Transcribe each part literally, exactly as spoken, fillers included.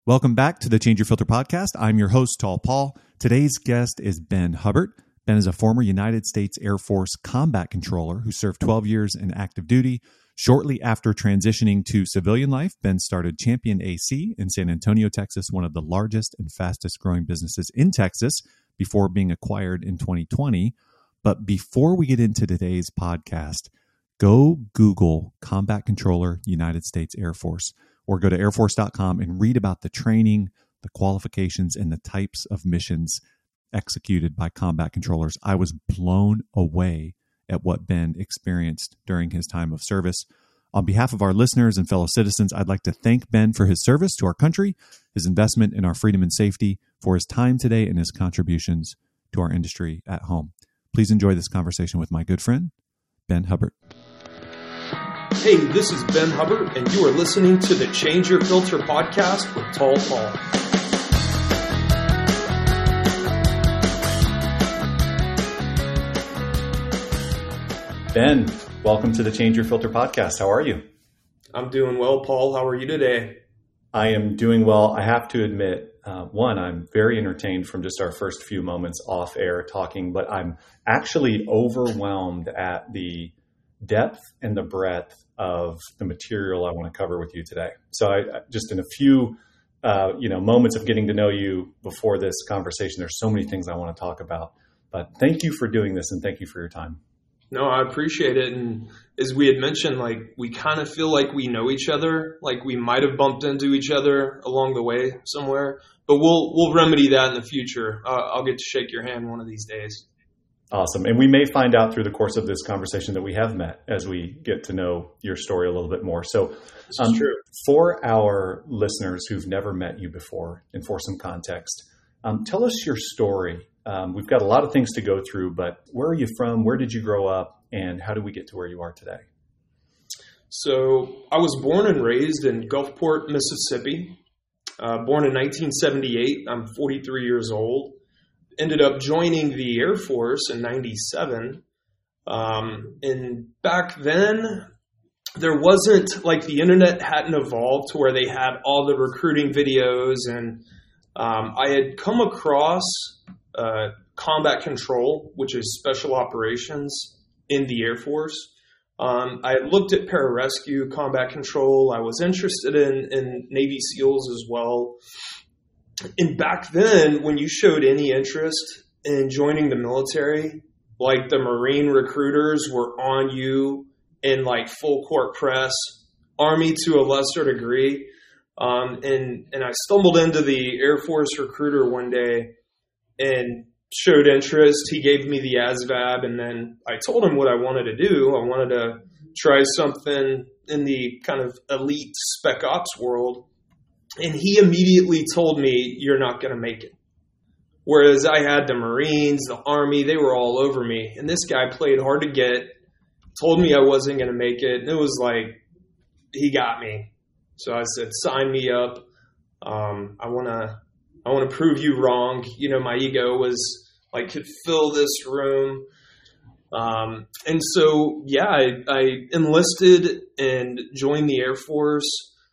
Welcome back to the Change Your Filter podcast. I'm your host, Tall Paul. Today's guest is Ben Hubbard. Ben is a former United States Air Force combat controller who served twelve years in active duty. Shortly after transitioning to civilian life, Ben started Champion A C in San Antonio, Texas, one of the largest and fastest growing businesses in Texas, before being acquired in twenty twenty. But before we get into today's podcast, go Google Combat Controller United States Air Force, or go to air force dot com and read about the training, the qualifications, and the types of missions executed by combat controllers. I was blown away at what Ben experienced during his time of service. On behalf of our listeners and fellow citizens, I'd like to thank Ben for his service to our country, his investment in our freedom and safety, for his time today, and his contributions to our industry at home. Please enjoy this conversation with my good friend, Ben Hubbard. Hey, this is Ben Hubbard, and you are listening to the Change Your Filter podcast with Tall Paul. Ben, welcome to the Change Your Filter podcast. How are you? I'm doing well, Paul. How are you today? I am doing well. I have to admit, uh, one, I'm very entertained from just our first few moments off air talking, but I'm actually overwhelmed at the depth and the breadth of the material I want to cover with you today. So I just in a few uh, you know, moments of getting to know you before this conversation, there's so many things I want to talk about. But thank you for doing this, and thank you for your time. No, I appreciate it. And as we had mentioned, like we kind of feel like we know each other, like we might have bumped into each other along the way somewhere, but we'll we'll remedy that in the future. Uh, I'll get to shake your hand one of these days. Awesome. And we may find out through the course of this conversation that we have met as we get to know your story a little bit more. So this is true. For our listeners who've never met you before, and for some context, um, tell us your story. Um, we've got a lot of things to go through, but where are you from? Where did you grow up? And how did we get to where you are today? So I was born and raised in Gulfport, Mississippi. Uh, born in nineteen seventy-eight. I'm forty-three years old. Ended up joining the Air Force in ninety-seven. Um, and back then, there wasn't, like the internet hadn't evolved to where they had all the recruiting videos. And um, I had come across uh, combat control, which is special operations in the Air Force. Um, I looked at pararescue, combat control. I was interested in, in Navy SEALs as well. And back then, when you showed any interest in joining the military, like the Marine recruiters were on you in like full court press, Army to a lesser degree. Um, and, and I stumbled into the Air Force recruiter one day and showed interest. He gave me the A S V A B, and then I told him what I wanted to do. I wanted to try something in the kind of elite spec ops world. And he immediately told me, you're not going to make it. Whereas I had the Marines, the Army, they were all over me. And this guy played hard to get, told me I wasn't going to make it. And it was like, he got me. So I said, sign me up. Um, I want to I want to prove you wrong. You know, my ego was like, could fill this room. Um, and so, yeah, I, I enlisted and joined the Air Force.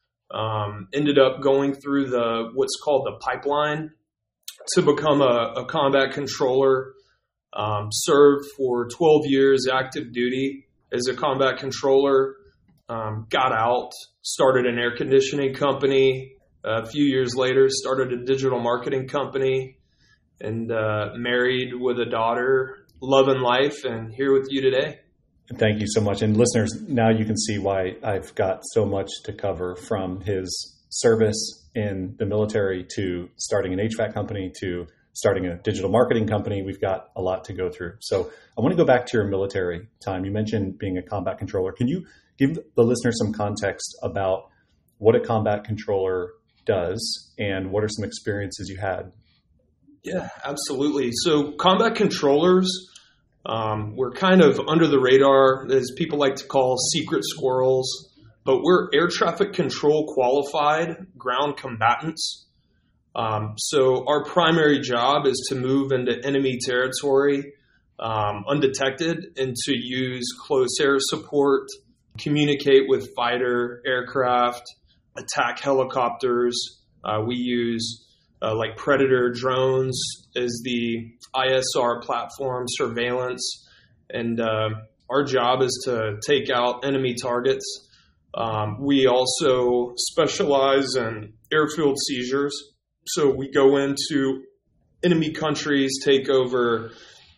Um, ended up going through the what's called the pipeline to become a, a combat controller. Um, served for twelve years active duty as a combat controller. Um, got out, started an air conditioning company. A few years later, started a digital marketing company, and uh, married with a daughter, loving life, and here with you today. Thank you so much. And listeners, now you can see why I've got so much to cover, from his service in the military to starting an H V A C company to starting a digital marketing company. We've got a lot to go through. So I want to go back to your military time. You mentioned being a combat controller. Can you give the listener some context about what a combat controller does and what are some experiences you had? Yeah, absolutely. So combat controllers, um, we're kind of under the radar, as people like to call secret squirrels, but we're air traffic control qualified ground combatants. Um, so our primary job is to move into enemy territory um, undetected and to use close air support, communicate with fighter aircraft, attack helicopters, Uh, we use uh, like Predator drones as the I S R platform, surveillance, and uh, our job is to take out enemy targets. Um, we also specialize in airfield seizures. So we go into enemy countries, take over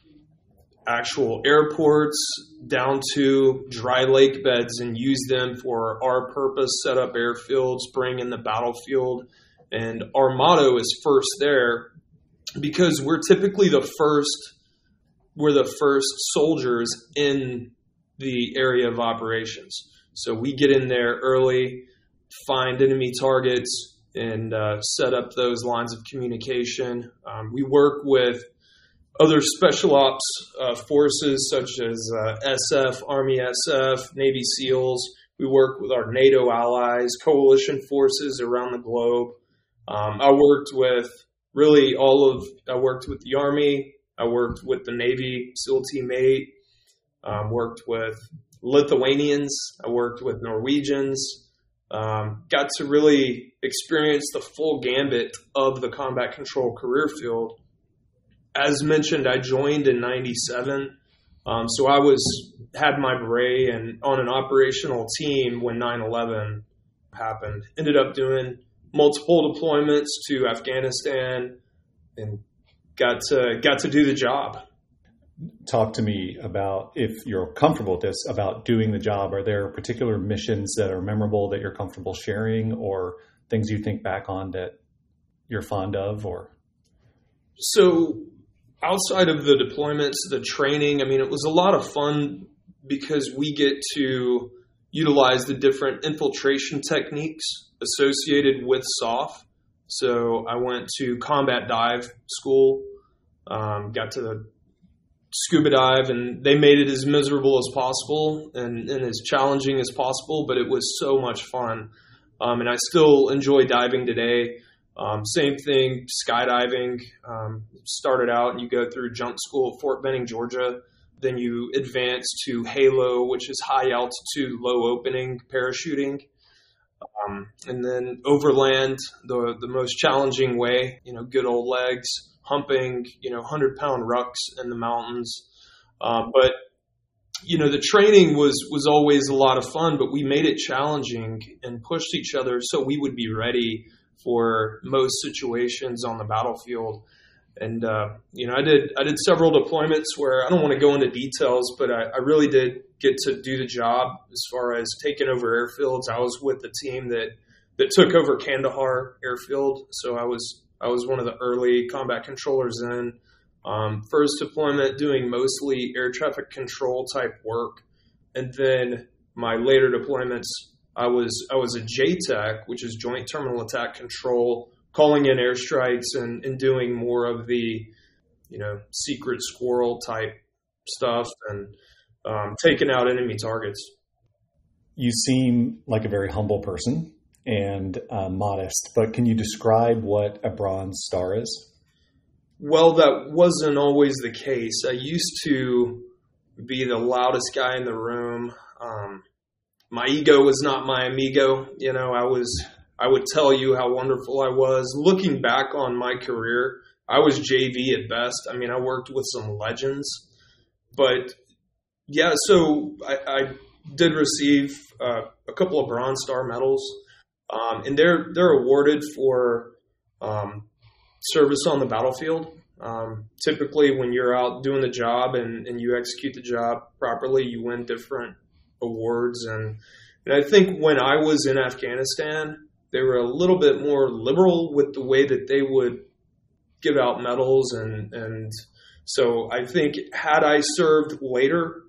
actual airports down to dry lake beds and use them for our purpose, set up airfields, bring in the battlefield. And our motto is first there because we're typically the first, we're the first soldiers in the area of operations. So we get in there early, find enemy targets, and uh, set up those lines of communication. Um, we work with other special ops uh, forces such as uh, S F, Army S F, Navy SEALs. We work with our NATO allies, coalition forces around the globe. Um, I worked with really all of, I worked with the Army, I worked with the Navy SEAL Team eight, um, worked with Lithuanians, I worked with Norwegians, um, got to really experience the full gambit of the combat control career field. As mentioned, I joined in ninety-seven, um, so I was had my beret and on an operational team when nine eleven happened. Ended up doing multiple deployments to Afghanistan and got to got to do the job. Talk to me about, if you're comfortable with this, about doing the job. Are there particular missions that are memorable that you're comfortable sharing, or things you think back on that you're fond of? Or so outside of the deployments, the training, I mean, it was a lot of fun because we get to utilize the different infiltration techniques associated with S O F. So I went to combat dive school, um, got to scuba dive, and they made it as miserable as possible and, and as challenging as possible, but it was so much fun. Um, and I still enjoy diving today. Um, same thing, skydiving. Um, started out and you go through jump school at Fort Benning, Georgia. Then you advance to Halo, which is high altitude, low opening parachuting. Um, and then overland, the the most challenging way, you know, good old legs, humping, you know, hundred pound rucks in the mountains. Uh, but, you know, the training was, was always a lot of fun, but we made it challenging and pushed each other so we would be ready for most situations on the battlefield. And, uh, you know, I did, I did several deployments where I don't want to go into details, but I, I really did get to do the job as far as taking over airfields. I was with the team that, that took over Kandahar airfield. So I was, I was one of the early combat controllers in, um, first deployment doing mostly air traffic control type work. And then my later deployments, I was, I was a J TAC, which is Joint Terminal Attack Control, calling in airstrikes and, and doing more of the, you know, secret squirrel type stuff and um, taking out enemy targets. You seem like a very humble person and uh, modest, but can you describe what a Bronze Star is? Well, that wasn't always the case. I used to be the loudest guy in the room. Um, my ego was not my amigo. You know, I was, I would tell you how wonderful I was. Looking back on my career, I was J V at best. I mean, I worked with some legends, but yeah, so I, I did receive uh, a couple of Bronze Star medals, um, and they're, they're awarded for, um, service on the battlefield. Um, typically when you're out doing the job and, and you execute the job properly, you win different awards. And, and I think when I was in Afghanistan, they were a little bit more liberal with the way that they would give out medals. And, and so I think had I served later,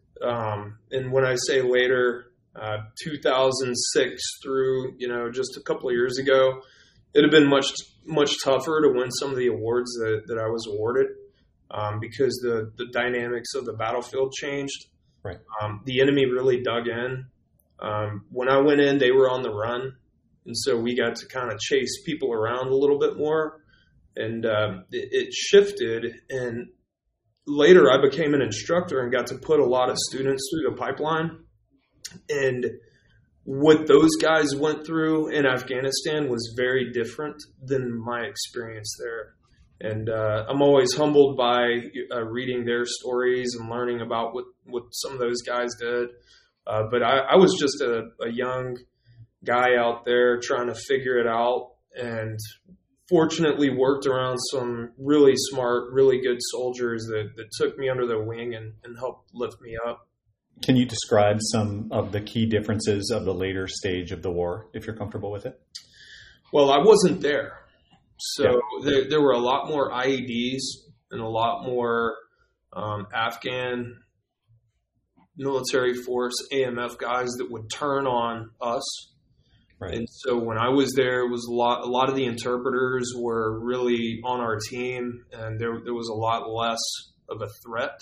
um, and when I say later, uh, two thousand six through, you know, just a couple of years ago, it'd have been much, much tougher to win some of the awards that, that I was awarded, um, because the, the dynamics of the battlefield changed. Right. Um, the enemy really dug in. Um, when I went in, they were on the run. And so we got to kind of chase people around a little bit more. And uh, it, it shifted. And later I became an instructor and got to put a lot of students through the pipeline. And what those guys went through in Afghanistan was very different than my experience there. And uh, I'm always humbled by uh, reading their stories and learning about what, what some of those guys did. Uh, but I, I was just a, a young guy out there trying to figure it out, and fortunately worked around some really smart, really good soldiers that, that took me under their wing and, and helped lift me up. Can you describe some of the key differences of the later stage of the war, if you're comfortable with it? Well, I wasn't there. So yeah. there, there were a lot more I E Ds and a lot more um, Afghan military force, A M F guys that would turn on us. Right. And so when I was there, it was a lot, a lot of the interpreters were really on our team, and there, there was a lot less of a threat.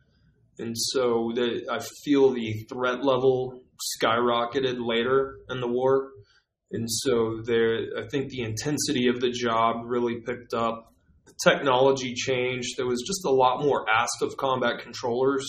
And so the, I feel the threat level skyrocketed later in the war. And so there, I think the intensity of the job really picked up. The technology changed. There was just a lot more asked of combat controllers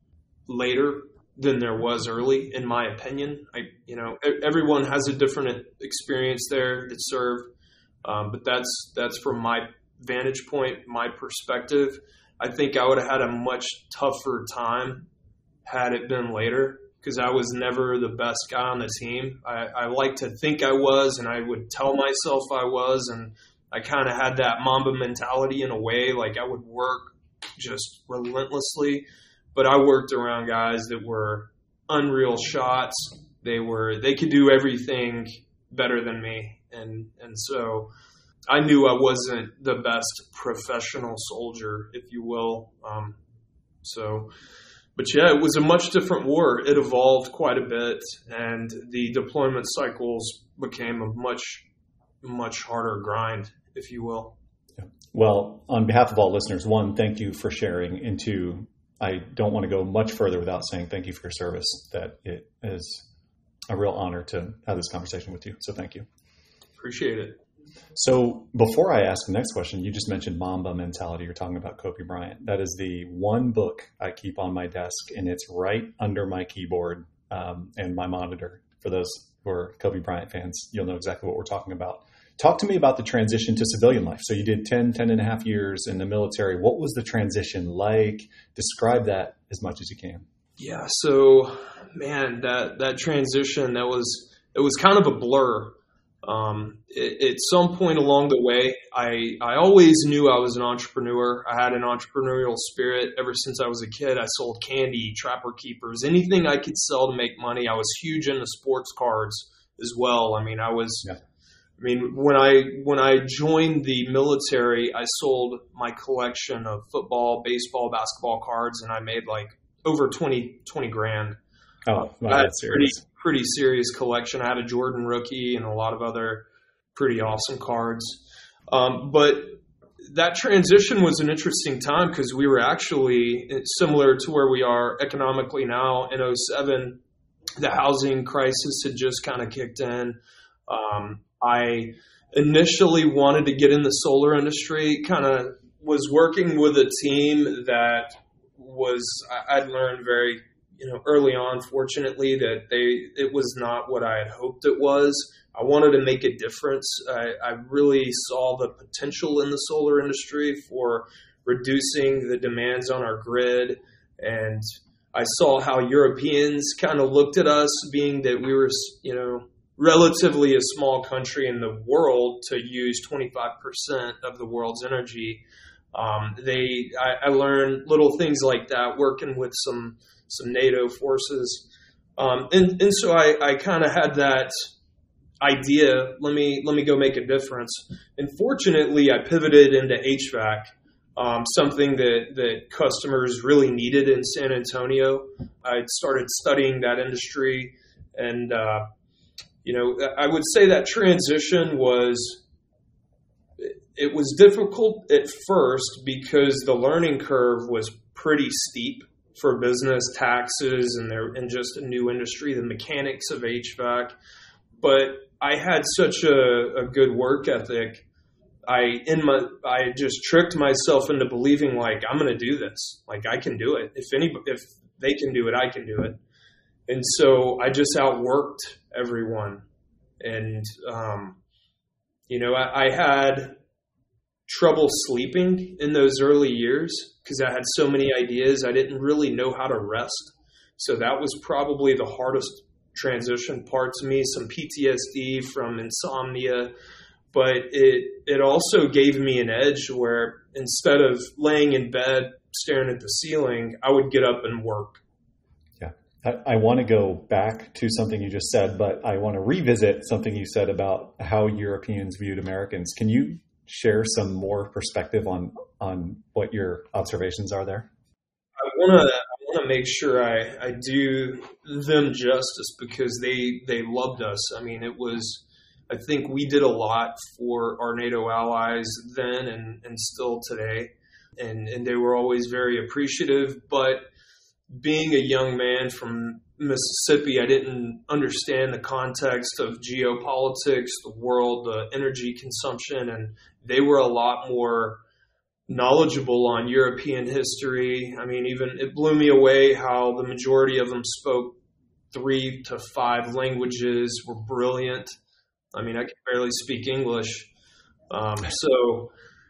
later than there was early, in my opinion. I, you know, everyone has a different experience there that served, um, but that's that's from my vantage point, my perspective. I think I would have had a much tougher time had it been later, because I was never the best guy on the team. I, I like to think I was, and I would tell myself I was, and I kind of had that Mamba mentality in a way. Like, I would work just relentlessly, but I worked around guys that were unreal shots. They were they could do everything better than me, and and so I knew I wasn't the best professional soldier, if you will. Um, so, but yeah, it was a much different war. It evolved quite a bit, and the deployment cycles became a much, much harder grind, if you will. Yeah. Well, on behalf of all listeners, one, thank you for sharing. And two, I don't want to go much further without saying thank you for your service, that it is a real honor to have this conversation with you. So thank you. Appreciate it. So before I ask the next question, you just mentioned Mamba mentality. You're talking about Kobe Bryant. That is the one book I keep on my desk, and it's right under my keyboard um, and my monitor. For those who are Kobe Bryant fans, you'll know exactly what we're talking about. Talk to me about the transition to civilian life. So you did ten, ten and a half years in the military. What was the transition like? Describe that as much as you can. Yeah. So, man, that, that transition, that was, it was kind of a blur. Um, it, at some point along the way, I, I always knew I was an entrepreneur. I had an entrepreneurial spirit ever since I was a kid. I sold candy, Trapper Keepers, anything I could sell to make money. I was huge into sports cards as well. I mean, I was, yeah. I mean, when I, when I joined the military, I sold my collection of football, baseball, basketball cards, and I made like over twenty, twenty grand. Oh, wow, I had that's a pretty, serious. pretty serious collection. I had a Jordan rookie and a lot of other pretty awesome cards. Um, but that transition was an interesting time because we were actually similar to where we are economically now. In oh seven, the housing crisis had just kind of kicked in. Um, I initially wanted to get in the solar industry, kind of was working with a team that was, I'd learned very you know, early on, fortunately, that they it was not what I had hoped it was. I wanted to make a difference. I, I really saw the potential in the solar industry for reducing the demands on our grid. And I saw how Europeans kind of looked at us, being that we were, you know, relatively a small country in the world to use twenty-five percent of the world's energy. Um, they, I, I learned little things like that working with some some NATO forces. Um, and, and so I, I kind of had that idea, let me, let me go make a difference. And fortunately I pivoted into H V A C, um, something that, that customers really needed in San Antonio. I started studying that industry, and, uh, you know, I would say that transition was, it was difficult at first because the learning curve was pretty steep for business, taxes, and their and just a new industry, the mechanics of H V A C. But I had such a, a good work ethic. I in my I just tricked myself into believing like I'm going to do this. Like I can do it. If any if they can do it, I can do it. And so I just outworked everyone. And, um, you know, I, I had trouble sleeping in those early years because I had so many ideas. I didn't really know how to rest. So that was probably the hardest transition part to me, some P T S D from insomnia. But it it also gave me an edge where instead of laying in bed staring at the ceiling, I would get up and work. Yeah. I, I want to go back to something you just said, but I want to revisit something you said about how Europeans viewed Americans. Can you share some more perspective on, on what your observations are there? I want to I want to make sure I, I do them justice because they, they loved us. I mean, it was... I think we did a lot for our NATO allies then and, and still today, and, and they were always very appreciative. But being a young man from Mississippi, I didn't understand the context of geopolitics, the world, the energy consumption, and they were a lot more knowledgeable on European history. I mean, even it blew me away how the majority of them spoke three to five languages, were brilliant. I mean, I can barely speak English. Um, so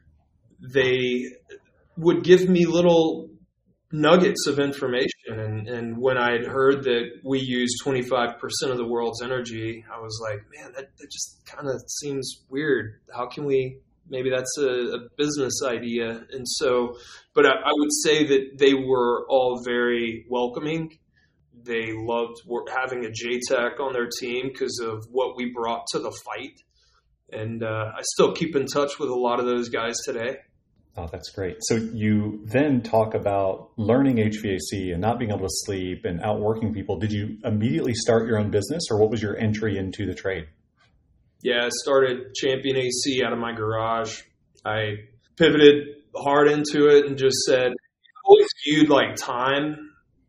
they would give me little nuggets of information. And, and when I had heard that we use twenty-five percent of the world's energy, I was like, man, that, that just kind of seems weird. How can we, maybe that's a, a business idea. And so, but I, I would say that they were all very welcoming. They loved having a J TAC on their team because of what we brought to the fight. And uh, I still keep in touch with a lot of those guys today. Oh, that's great. So you then talk about learning H V A C and not being able to sleep and outworking people. Did you immediately start your own business, or what was your entry into the trade? Yeah, I started Champion A C out of my garage. I pivoted hard into it and just said, I always viewed like time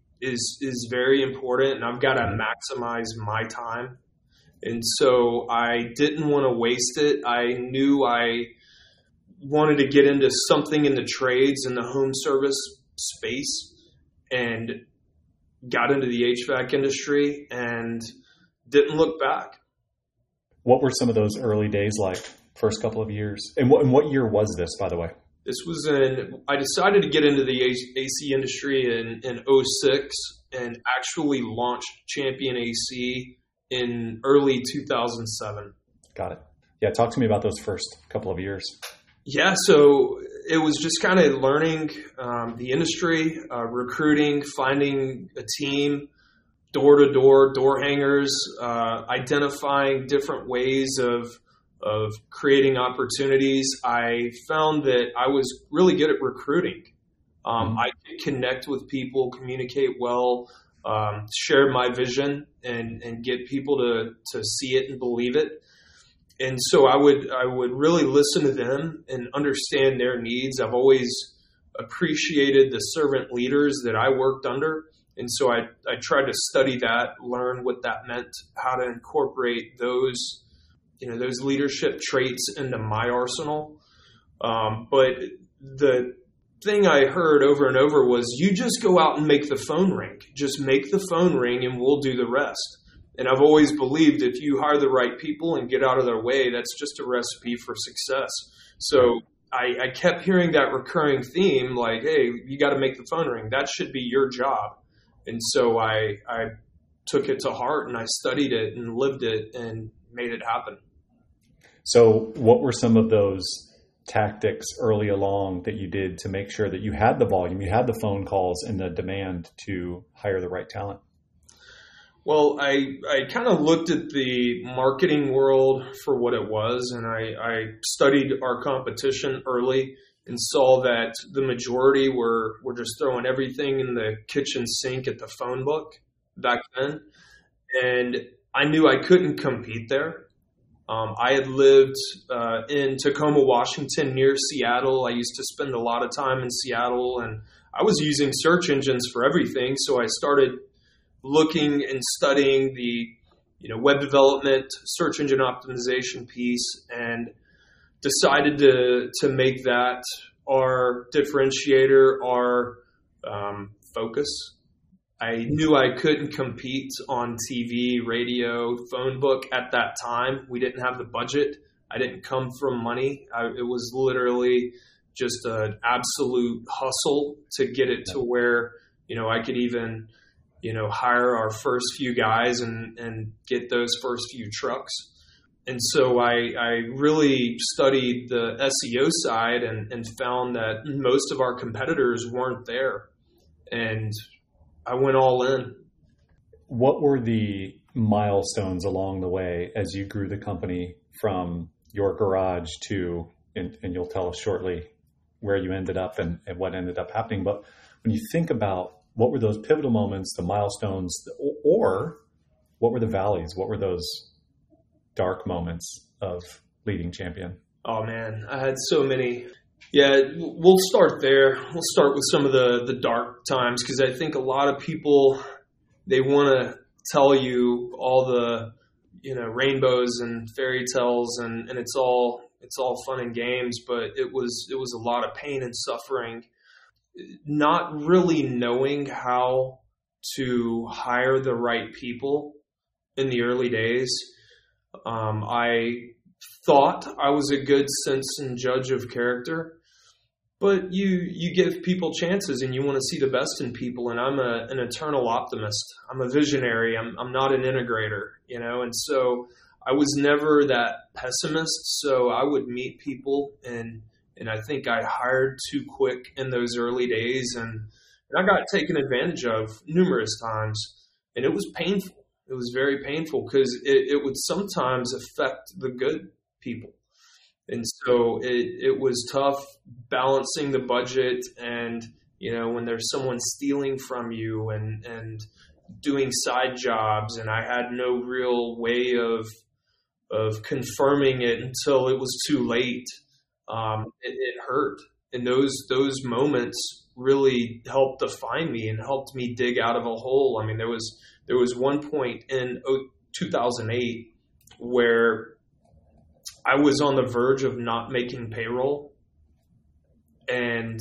is is very important, and I've got to maximize my time. And so I didn't want to waste it. I knew I wanted to get into something in the trades and the home service space, and got into the H V A C industry and didn't look back. What were some of those early days like, first couple of years? And what, and what year was this, by the way? This was in, I decided to get into the A C industry in, in oh six and actually launched Champion A C in early two thousand seven. Got it. Yeah, talk to me about those first couple of years. Yeah, so it was just kind of learning um, the industry, uh, recruiting, finding a team, door-to-door, door hangers, uh, identifying different ways of of creating opportunities. I found that I was really good at recruiting. Um, mm-hmm. I could connect with people, communicate well, um, share my vision, and and get people to to see it and believe it. And so I would I would really listen to them and understand their needs. I've always appreciated the servant leaders that I worked under. And so I, I tried to study that, learn what that meant, how to incorporate those, you know, those leadership traits into my arsenal. Um, but the thing I heard over and over was, you just go out and make the phone ring. Just make the phone ring and we'll do the rest. And I've always believed if you hire the right people and get out of their way, that's just a recipe for success. So I, I kept hearing that recurring theme, like, hey, you got to make the phone ring. That should be your job. And so I, I took it to heart and I studied it and lived it and made it happen. So what were some of those tactics early along that you did to make sure that you had the volume, you had the phone calls and the demand to hire the right talent? Well, I, I kind of looked at the marketing world for what it was, and I, I studied our competition early and saw that the majority were, were just throwing everything in the kitchen sink at the phone book back then. And I knew I couldn't compete there. Um, I had lived uh, in Tacoma, Washington, near Seattle. I used to spend a lot of time in Seattle, and I was using search engines for everything. So I started looking and studying the, you know, web development, search engine optimization piece, and decided to to make that our differentiator, our um, focus. I knew I couldn't compete on T V, radio, phone book at that time. We didn't have the budget. I didn't come from money. I, it was literally just an absolute hustle to get it to where, you know, I could even, you know, hire our first few guys and, and get those first few trucks. And so I, I really studied the S E O side and, and found that most of our competitors weren't there. And I went all in. What were the milestones along the way as you grew the company from your garage to, and, and you'll tell us shortly where you ended up and, and what ended up happening. But when you think about what were those pivotal moments, the milestones, or what were the valleys? What were those dark moments of leading Champion? Oh man, I had so many. Yeah, we'll start there. We'll start with some of the, the dark times, because I think a lot of people, they want to tell you all the, you know, rainbows and fairy tales, and, and it's all it's all fun and games, but it was it was a lot of pain and suffering. Not really knowing how to hire the right people in the early days. Um, I thought I was a good sense and judge of character, but you you give people chances and you want to see the best in people. And I'm a, an eternal optimist. I'm a visionary. I'm I'm not an integrator, you know. And so I was never that pessimist. So I would meet people, and and I think I hired too quick in those early days, and, and I got taken advantage of numerous times, and it was painful. It was very painful because it, it would sometimes affect the good people. And so it, it was tough balancing the budget, and, you know, when there's someone stealing from you and, and doing side jobs, and I had no real way of, of confirming it until it was too late. Um, it, it hurt. And those, those moments really helped define me and helped me dig out of a hole. I mean, there was, There was one point in two thousand eight where I was on the verge of not making payroll, and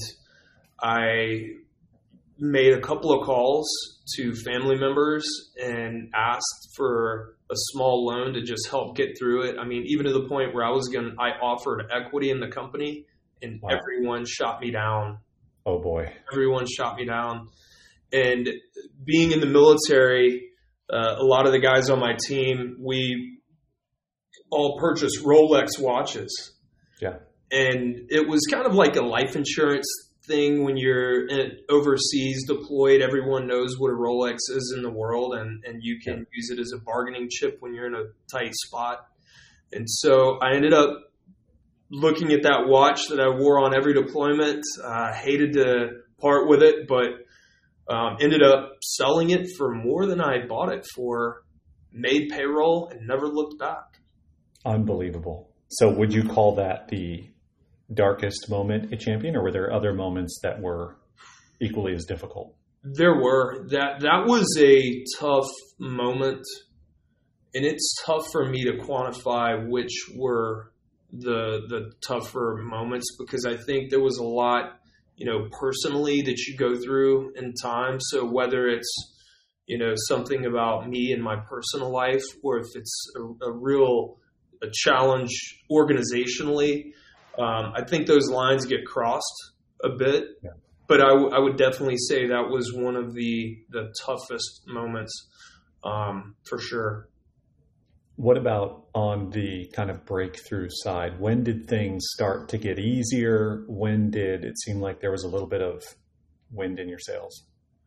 I made a couple of calls to family members and asked for a small loan to just help get through it. I mean, even to the point where I was going to, I offered equity in the company, and wow. Everyone shot me down. Oh boy. Everyone shot me down. And being in the military, uh, a lot of the guys on my team, we all purchased Rolex watches. Yeah. And it was kind of like a life insurance thing when you're in, overseas deployed. Everyone knows what a Rolex is in the world, and, and you can yeah. use it as a bargaining chip when you're in a tight spot. And so I ended up looking at that watch that I wore on every deployment. I uh, hated to part with it, but Um, ended up selling it for more than I bought it for, made payroll, and never looked back. Unbelievable. So would you call that the darkest moment at Champion, or were there other moments that were equally as difficult? There were. That that was a tough moment, and it's tough for me to quantify which were the the tougher moments, because I think there was a lot, you know, personally that you go through in time. So whether it's, you know, something about me and my personal life, or if it's a, a real a challenge organizationally, um, I think those lines get crossed a bit. Yeah. But I, w- I would definitely say that was one of the, the toughest moments, um, for sure. What about on the kind of breakthrough side? When did things start to get easier? When did it seem like there was a little bit of wind in your sails?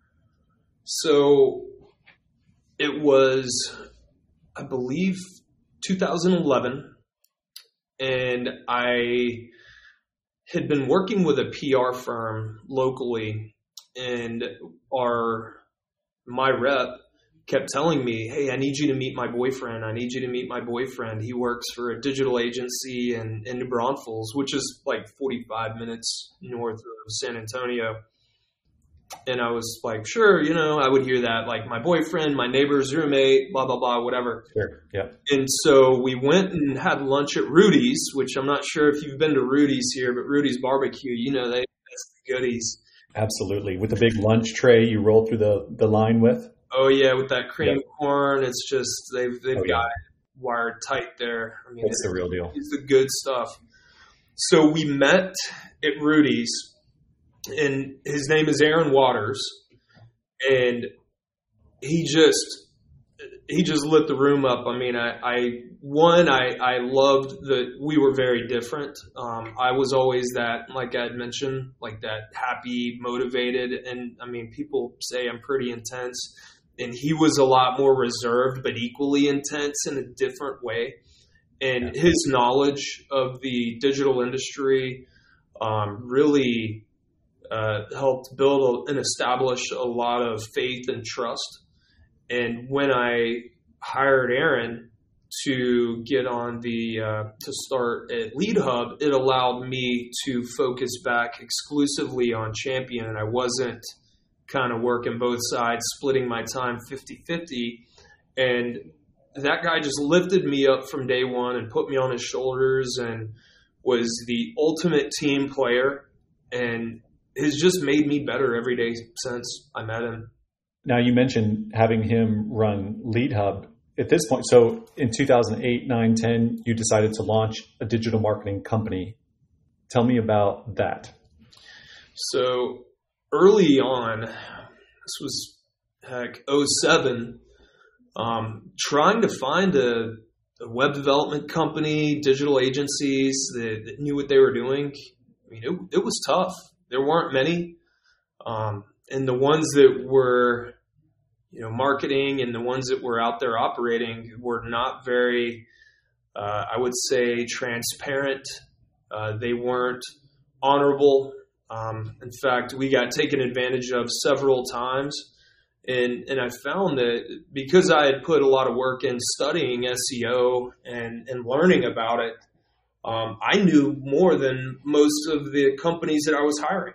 So it was, I believe, two thousand eleven, and I had been working with a P R firm locally, and our my rep kept telling me, hey, I need you to meet my boyfriend. I need you to meet my boyfriend. He works for a digital agency in, in New Braunfels, which is like forty-five minutes north of San Antonio. And I was like, sure, you know, I would hear that, like my boyfriend, my neighbor's roommate, blah, blah, blah, whatever. Sure, yeah. And so we went and had lunch at Rudy's, which I'm not sure if you've been to Rudy's here, but Rudy's Barbecue, you know, they have the goodies. Absolutely. With the big lunch tray you roll through the, the line with. Oh yeah, with that cream Yep. corn, it's just they've they've Oh, yeah. got it wired tight there. I mean, It's the real deal. it's the good stuff. So we met at Rudy's, and his name is Aaron Waters, and he just he just lit the room up. I mean, I, I one I I loved that we were very different. Um, I was always that, like I had mentioned, like that happy, motivated, and I mean, people say I'm pretty intense, and he was a lot more reserved, but equally intense in a different way. And his knowledge of the digital industry um, really uh, helped build a, and establish a lot of faith and trust. And when I hired Aaron to get on the uh, to start at Lead Hub, it allowed me to focus back exclusively on Champion, and I wasn't kind of working both sides, splitting my time fifty-fifty. And that guy just lifted me up from day one and put me on his shoulders and was the ultimate team player, and has just made me better every day since I met him. Now, you mentioned having him run Lead Hub at this point. So in two thousand eight, nine, ten, you decided to launch a digital marketing company. Tell me about that. So early on, this was heck oh seven, um, trying to find a, a web development company, digital agencies that, that knew what they were doing. I mean, it, it was tough. There weren't many. Um, and the ones that were, you know, marketing and the ones that were out there operating were not very, uh, I would say, transparent. Uh, they weren't honorable. Um, in fact, we got taken advantage of several times. And, and I found that because I had put a lot of work in studying S E O and, and learning about it, um, I knew more than most of the companies that I was hiring.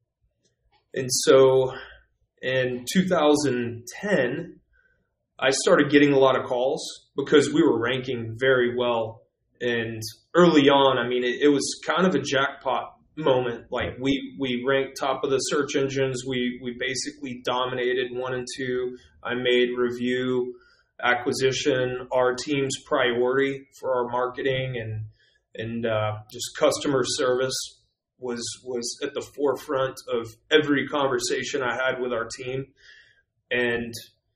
And so in two thousand ten, I started getting a lot of calls because we were ranking very well. And early on, I mean, it, it was kind of a jackpot moment. Like we, we ranked top of the search engines. We, we basically dominated one and two. I made review, acquisition, our team's priority for our marketing, and, and uh, just customer service was was at the forefront of every conversation I had with our team. And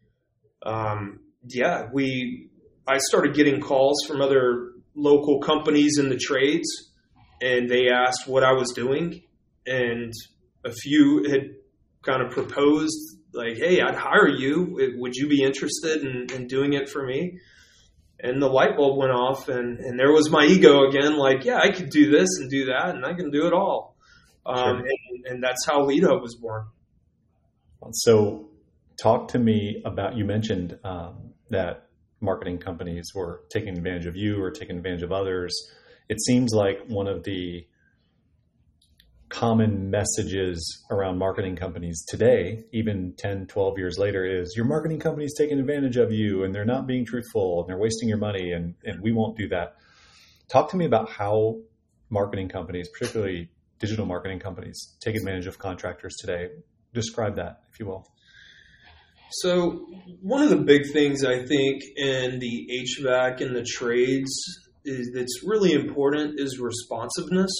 um, yeah, we I started getting calls from other local companies in the trades, and they asked what I was doing. And a few had kind of proposed, like, hey, I'd hire you. Would you be interested in, in doing it for me? And the light bulb went off, and, and there was my ego again, like, yeah, I could do this and do that, and I can do it all. Um, Sure. and, and that's how Lead Hub was born. So talk to me about, you mentioned um, that marketing companies were taking advantage of you or taking advantage of others. It seems like one of the common messages around marketing companies today, even ten, twelve years later, is your marketing company is taking advantage of you and they're not being truthful and they're wasting your money, and, and we won't do that. Talk to me about how marketing companies, particularly digital marketing companies, take advantage of contractors today. Describe that, if you will. So one of the big things I think in the H V A C and the trades is that's really important is responsiveness.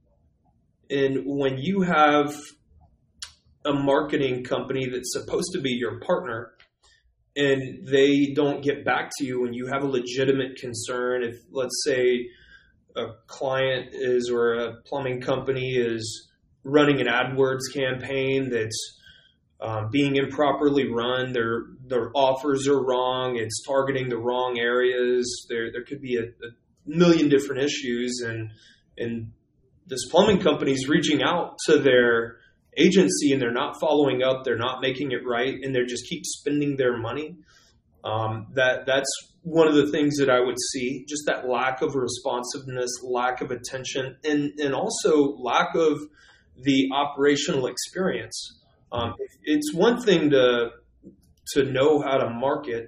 And when you have a marketing company that's supposed to be your partner and they don't get back to you when you have a legitimate concern, if let's say a client is or a plumbing company is running an AdWords campaign that's um, being improperly run, their their offers are wrong, it's targeting the wrong areas, there there could be a, a million different issues, and and this plumbing company is reaching out to their agency and they're not following up, they're not making it right, and they just keep spending their money. Um, that that's one of the things that I would see, just that lack of responsiveness, lack of attention, and, and also lack of the operational experience. Um, it's one thing to to know how to market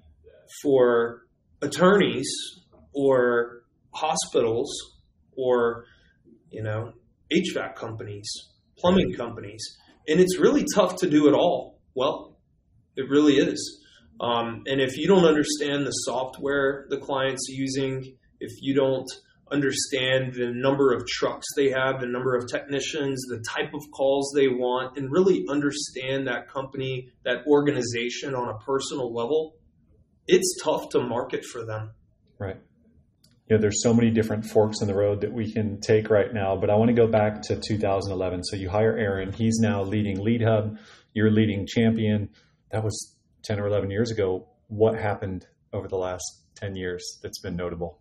for attorneys or hospitals or, you know, H V A C companies, plumbing companies. And it's really tough to do it all. Well, it really is. Um, and if you don't understand the software the client's using, if you don't understand the number of trucks they have, the number of technicians, the type of calls they want, and really understand that company, that organization on a personal level, it's tough to market for them. Right. You know, there's so many different forks in the road that we can take right now, but I want to go back to two thousand eleven. So you hire Aaron. He's now leading LeadHub. You're leading Champion. That was ten or eleven years ago. What happened over the last ten years that's been notable?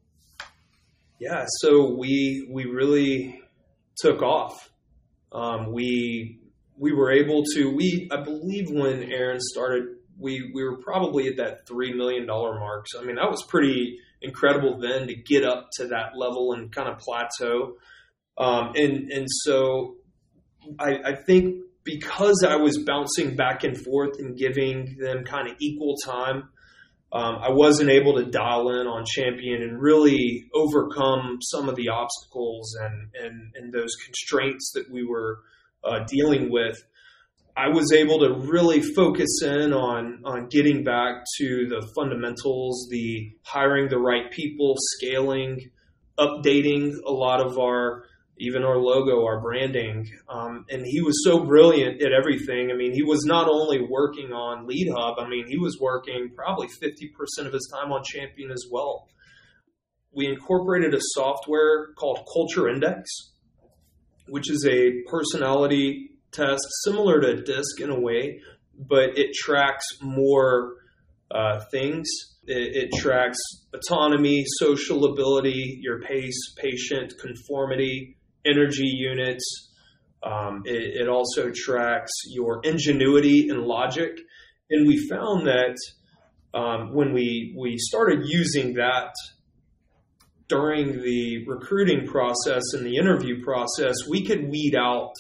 Yeah, so we we really took off. Um, we we were able to, we I believe when Aaron started, we, we were probably at that three million dollars mark. So, I mean, that was pretty incredible then to get up to that level and kind of plateau. Um, and, and so I, I think because I was bouncing back and forth and giving them kind of equal time, um, I wasn't able to dial in on Champion and really overcome some of the obstacles and, and, and those constraints that we were uh, dealing with. I was able to really focus in on, on getting back to the fundamentals, the hiring the right people, scaling, updating a lot of our, even our logo, our branding. Um, and he was so brilliant at everything. I mean, he was not only working on LeadHub, I mean, he was working probably fifty percent of his time on Champion as well. We incorporated a software called Culture Index, which is a personality test similar to DISC in a way, but it tracks more uh, things. It, it tracks autonomy, social ability, your pace, patient, conformity, energy units. Um, it, it also tracks your ingenuity and logic. And we found that um, when we, we started using that during the recruiting process and the interview process, we could weed out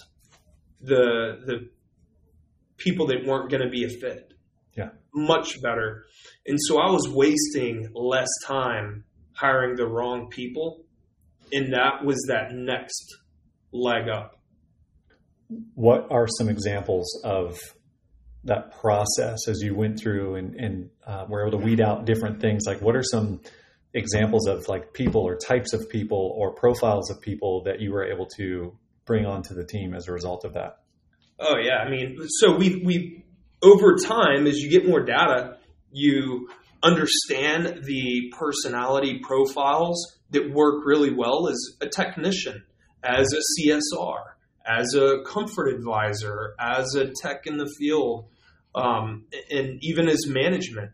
the the people that weren't going to be a fit. Yeah. Much better. And so I was wasting less time hiring the wrong people. And that was that next leg up. What are some examples of that process as you went through and, and uh, were able to weed out different things? Like what are some examples of like people or types of people or profiles of people that you were able to bring onto the team as a result of that? Oh yeah. I mean, so we, we, over time, as you get more data, you understand the personality profiles that work really well as a technician, as a C S R, as a comfort advisor, as a tech in the field, um, and even as management.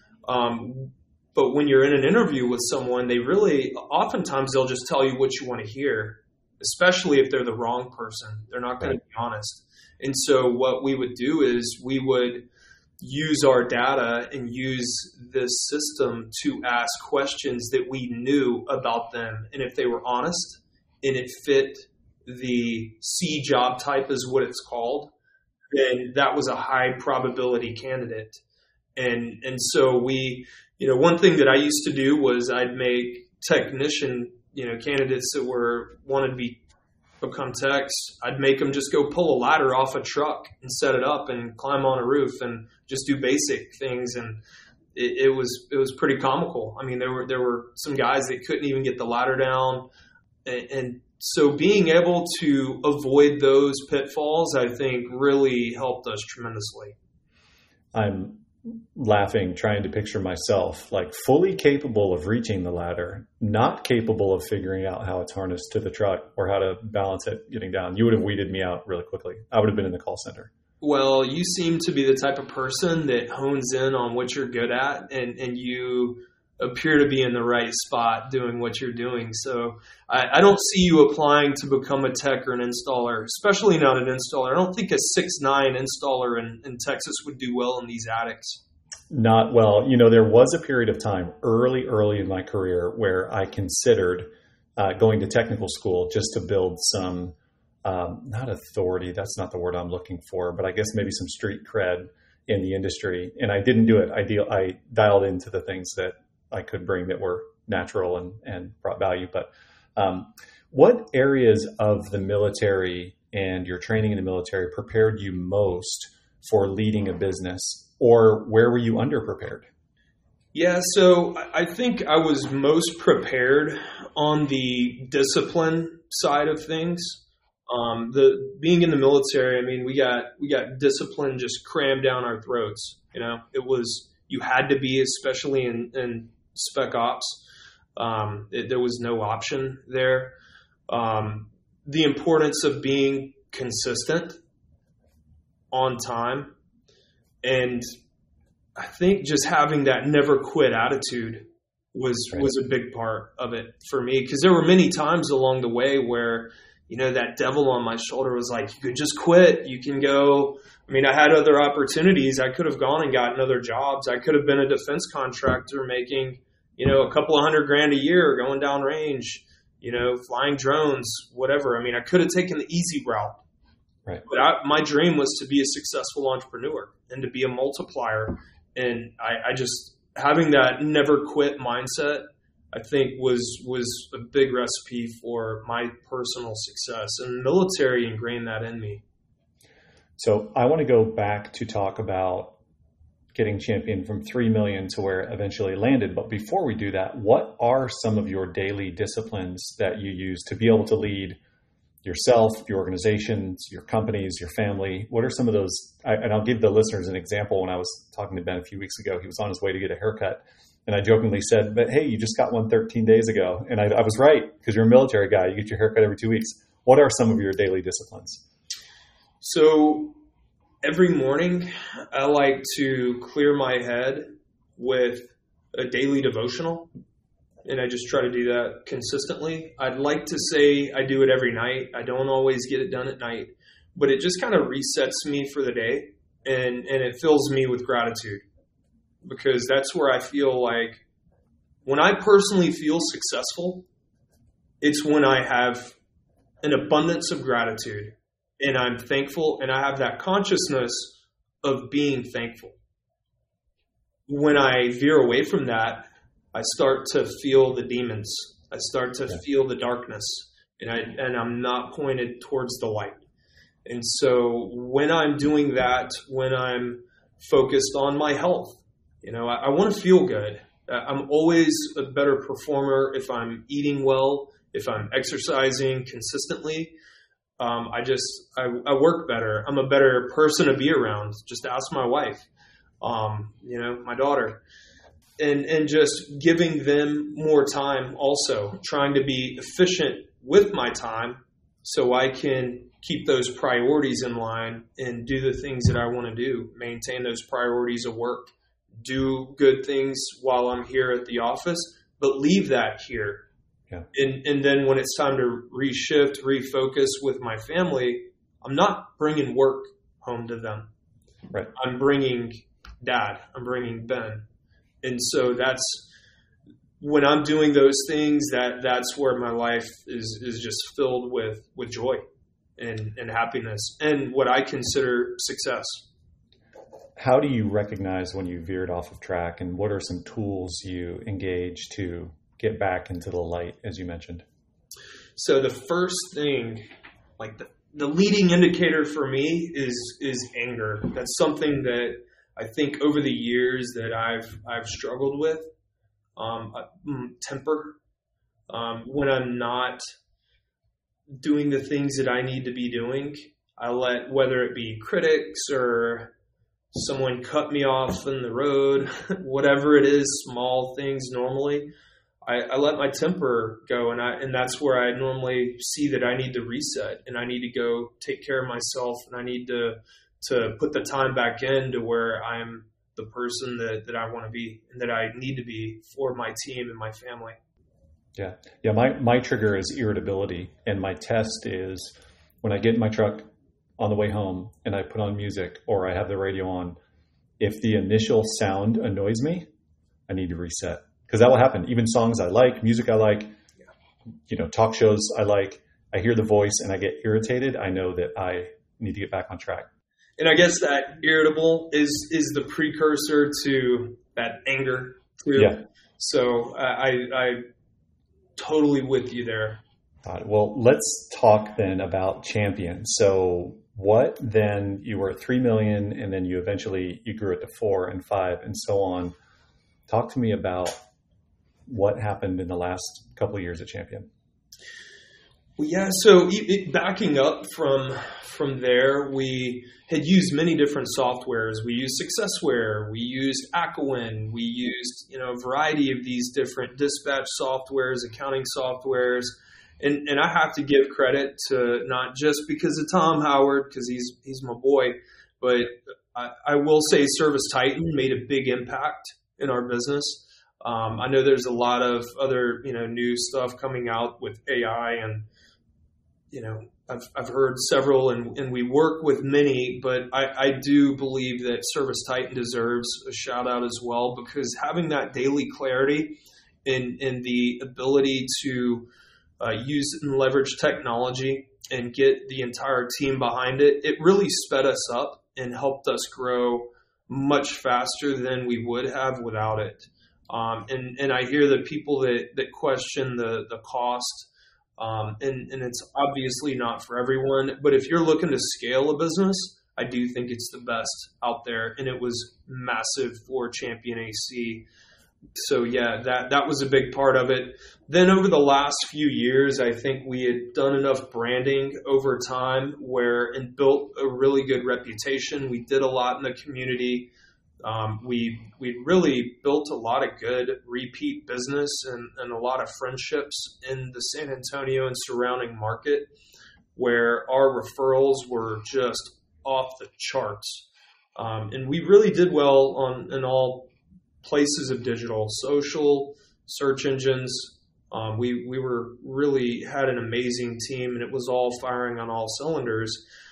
Um, but when you're in an interview with someone, they really, oftentimes they'll just tell you what you want to hear, especially if they're the wrong person. They're not going to be honest. And so what we would do is we would use our data and use this system to ask questions that we knew about them. And if they were honest and it fit the C job type is what it's called, then that was a high probability candidate. And, and so we, you know, one thing that I used to do was I'd make technician, you know, candidates that were wanted to be become techs. I'd make them just go pull a ladder off a truck and set it up and climb on a roof and just do basic things. And it, it was it was pretty comical. I mean, there were there were some guys that couldn't even get the ladder down, and, and so being able to avoid those pitfalls, I think, really helped us tremendously. I'm laughing, trying to picture myself like fully capable of reaching the ladder, not capable of figuring out how it's harnessed to the truck or how to balance it getting down. You would have weeded me out really quickly. I would have been in the call center. Well, you seem to be the type of person that hones in on what you're good at, and, and you appear to be in the right spot doing what you're doing. So I, I don't see you applying to become a tech or an installer, especially not an installer. I don't think a six nine installer in, in Texas would do well in these attics. Not well. You know, there was a period of time early, early in my career where I considered uh, going to technical school just to build some, um, not authority, that's not the word I'm looking for, but I guess maybe some street cred in the industry. And I didn't do it. I, deal, I dialed into the things that I could bring that were natural and, and brought value. But um, what areas of the military and your training in the military prepared you most for leading a business, or where were you underprepared? Yeah, so I think I was most prepared on the discipline side of things. Um, the being in the military, I mean, we got we got discipline just crammed down our throats. You know, it was you had to be, especially in, in Spec Ops. Um, it, there was no option there. Um, the importance of being consistent, on time, and I think just having that never quit attitude was right. was a big part of it for me, because there were many times along the way where, you know, that devil on my shoulder was like, you could just quit. You can go. I mean, I had other opportunities. I could have gone and gotten other jobs. I could have been a defense contractor making, you know, a couple of hundred grand a year going down range, you know, flying drones, whatever. I mean, I could have taken the easy route. Right. But I, my dream was to be a successful entrepreneur and to be a multiplier. And I, I just, having that never quit mindset, I think was was a big recipe for my personal success. And the military ingrained that in me. So I want to go back to talk about getting Champion from three million to where it eventually landed. But before we do that, what are some of your daily disciplines that you use to be able to lead yourself, your organizations, your companies, your family? What are some of those? I, and I'll give the listeners an example. When I was talking to Ben a few weeks ago, he was on his way to get a haircut. And I jokingly said, but hey, you just got one thirteen days ago. And I, I was right, because you're a military guy. You get your haircut every two weeks. What are some of your daily disciplines? So every morning, I like to clear my head with a daily devotional. And I just try to do that consistently. I'd like to say I do it every night. I don't always get it done at night, but it just kind of resets me for the day, and, and it fills me with gratitude, because that's where I feel like when I personally feel successful, it's when I have an abundance of gratitude and I'm thankful and I have that consciousness of being thankful. When I veer away from that, I start to feel the demons. I start to yeah. feel the darkness, and I and I'm not pointed towards the light. And so when I'm doing that, when I'm focused on my health, you know, I, I want to feel good. I'm always a better performer if I'm eating well, if I'm exercising consistently. Um, I just I, I work better. I'm a better person to be around. Just ask my wife, um, you know, my daughter. And and just giving them more time, also trying to be efficient with my time so I can keep those priorities in line and do the things that I want to do, maintain those priorities of work, do good things while I'm here at the office, but leave that here. Yeah. And, and then when it's time to reshift, refocus with my family, I'm not bringing work home to them. Right. I'm bringing Dad. I'm bringing Ben. And so that's when I'm doing those things, that that's where my life is, is just filled with, with joy and, and happiness and what I consider success. How do you recognize when you veered off of track, and what are some tools you engage to get back into the light, as you mentioned? So the first thing, like the, the leading indicator for me is, is anger. That's something that I think over the years that I've I've struggled with, um, temper, um, when I'm not doing the things that I need to be doing, I let, whether it be critics or someone cut me off in the road, whatever it is, small things normally, I, I let my temper go, and I and that's where I normally see that I need to reset and I need to go take care of myself, and I need to. to put the time back in to where I'm the person that, that I want to be and that I need to be for my team and my family. Yeah. Yeah. My, my trigger is irritability, and my test is when I get in my truck on the way home and I put on music or I have the radio on, if the initial sound annoys me, I need to reset, because that will happen. Even songs I like, music I like, yeah. you know, talk shows I like, I hear the voice and I get irritated. I know that I need to get back on track. And I guess that irritable is, is the precursor to that anger too. Yeah. So I, I totally with you there. Got it. Well, let's talk then about Champion. So what then, you were at three million and then you eventually, you grew it to four and five and so on. Talk to me about what happened in the last couple of years at Champion. Well, yeah, so it, it, backing up from from there, we had used many different softwares. We used Successware, we used Aquin, we used you know a variety of these different dispatch softwares, accounting softwares, and and I have to give credit to not just because of Tom Howard, because he's he's my boy, but I, I will say ServiceTitan made a big impact in our business. Um, I know there's a lot of other you know new stuff coming out with A I and. You know, I've I've heard several, and, and we work with many, but I, I do believe that ServiceTitan deserves a shout out as well, because having that daily clarity and, and the ability to uh, use and leverage technology and get the entire team behind it, it really sped us up and helped us grow much faster than we would have without it. Um, and, and I hear the people that, that question the, the cost. Um, and, and it's obviously not for everyone, but if you're looking to scale a business, I do think it's the best out there. And it was massive for Champion A C. So yeah, that, that was a big part of it. Then over the last few years, I think we had done enough branding over time where, and built a really good reputation. We did a lot in the community. Um, we we really built a lot of good repeat business and, and a lot of friendships in the San Antonio and surrounding market, where our referrals were just off the charts. Um, and we really did well on in all places of digital, social, search engines. Um, we we were really had an amazing team, and it was all firing on all cylinders.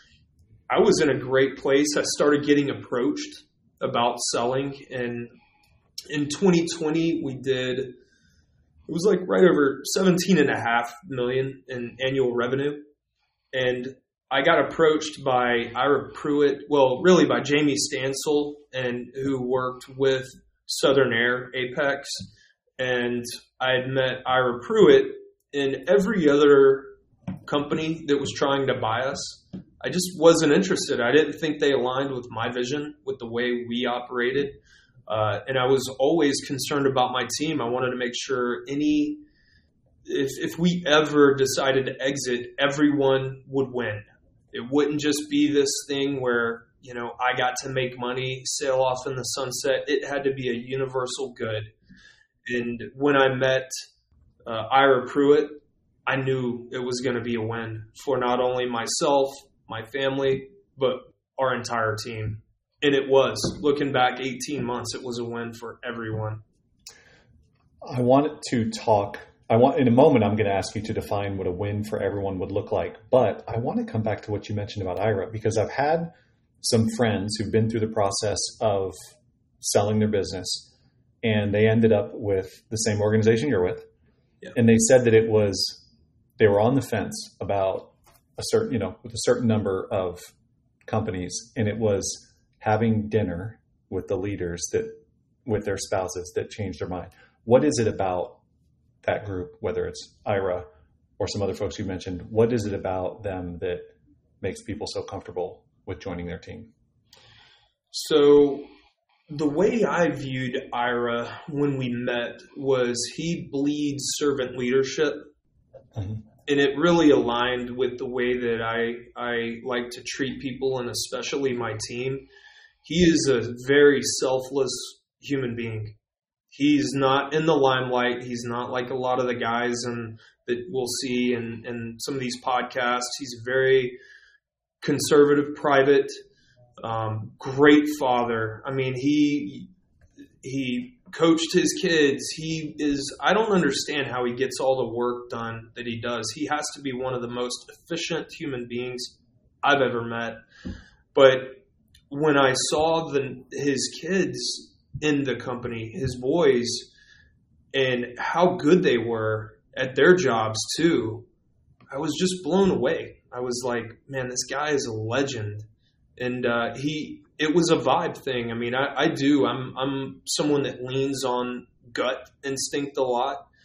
I was in a great place. I started getting approached about selling, and in twenty twenty we did, it was like right over seventeen and a half million in annual revenue. And I got approached by Ira Pruitt, well, really by Jamie Stansel, and who worked with Southern Air Apex. And I had met Ira Pruitt in every other company that was trying to buy us. I just wasn't interested. I didn't think they aligned with my vision, with the way we operated. Uh, and I was always concerned about my team. I wanted to make sure any, if, if we ever decided to exit, everyone would win. It wouldn't just be this thing where, you know, I got to make money, sail off in the sunset. It had to be a universal good. And when I met uh, Ira Pruitt, I knew it was going to be a win for not only myself, my family, but our entire team. And it was. Looking back eighteen months, it was a win for everyone. I wanted to talk, I want in a moment, I'm going to ask you to define what a win for everyone would look like. But I want to come back to what you mentioned about Ira, because I've had some friends who've been through the process of selling their business, and they ended up with the same organization you're with. Yeah. And they said that it was, they were on the fence about a certain, you know, with a certain number of companies, and it was having dinner with the leaders that, with their spouses, that changed their mind. What is it about that group, whether it's Ira or some other folks you mentioned, what is it about them that makes people so comfortable with joining their team? So the way I viewed Ira when we met was he bleeds servant leadership. Mm-hmm. And it really aligned with the way that I I like to treat people, and especially my team. He is a very selfless human being. He's not in the limelight. He's not like a lot of the guys and that we'll see in, in some of these podcasts. He's very conservative, private, um, great father. I mean, he he coached his kids. He is, I don't understand how he gets all the work done that he does. He has to be one of the most efficient human beings I've ever met. But when I saw the, his kids in the company, his boys, and how good they were at their jobs too, I was just blown away. I was like, man, this guy is a legend. And uh, he, it was a vibe thing. I mean, I, I do. I'm I'm someone that leans on gut instinct a lot.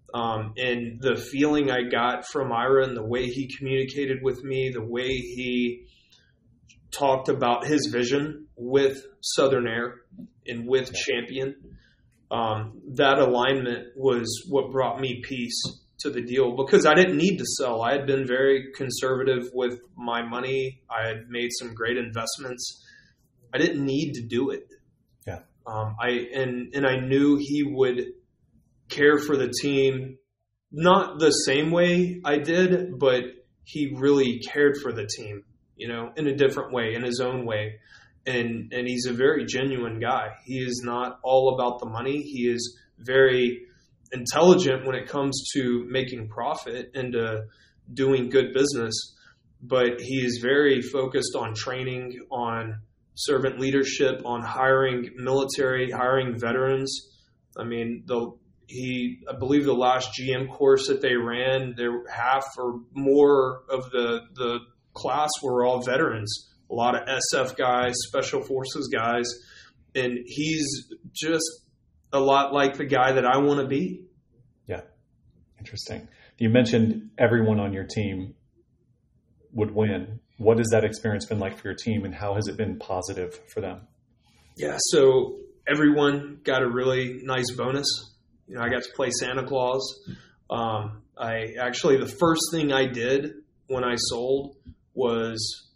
Um, and the feeling I got from Ira and the way he communicated with me, the way he talked about his vision with Southern Air and with Champion, um, that alignment was what brought me peace to the deal, because I didn't need to sell. I had been very conservative with my money. I had made some great investments. I didn't need to do it. Yeah. Um, I and and I knew he would care for the team, not the same way I did, but he really cared for the team, you know, in a different way, in his own way. And and he's a very genuine guy. He is not all about the money. He is very intelligent when it comes to making profit and uh, doing good business, but he is very focused on training, on servant leadership, on hiring military, hiring veterans. I mean, the he, I believe the last G M course that they ran, there half or more of the the class were all veterans. A lot of S F guys, Special Forces guys, and he's just a lot like the guy that I want to be. Yeah, interesting. You mentioned everyone on your team would win. What has that experience been like for your team, and how has it been positive for them? Yeah, so everyone got a really nice bonus. You know, I got to play Santa Claus. Um, I actually, the first thing I did when I sold was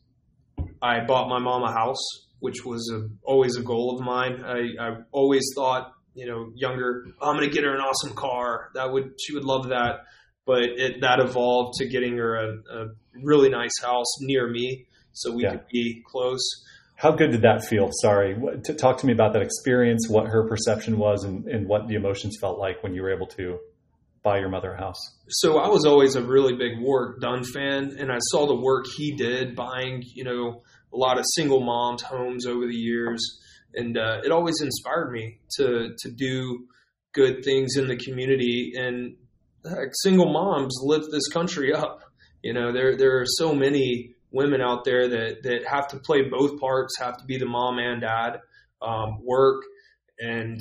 I bought my mom a house, which was a, always a goal of mine. I, I always thought, you know, younger, oh, I'm going to get her an awesome car. That would, she would love that. But it, that evolved to getting her a, a really nice house near me so we yeah. could be close. How good did that feel? Sorry. What, talk to me about that experience, what her perception was, and, and what the emotions felt like when you were able to buy your mother a house. So I was always a really big Warwick Dunn fan, and I saw the work he did buying, you know, a lot of single moms' homes over the years. And uh, it always inspired me to to do good things in the community. And heck, single moms lift this country up. You know, there there are so many women out there that, that have to play both parts, have to be the mom and dad, um, work and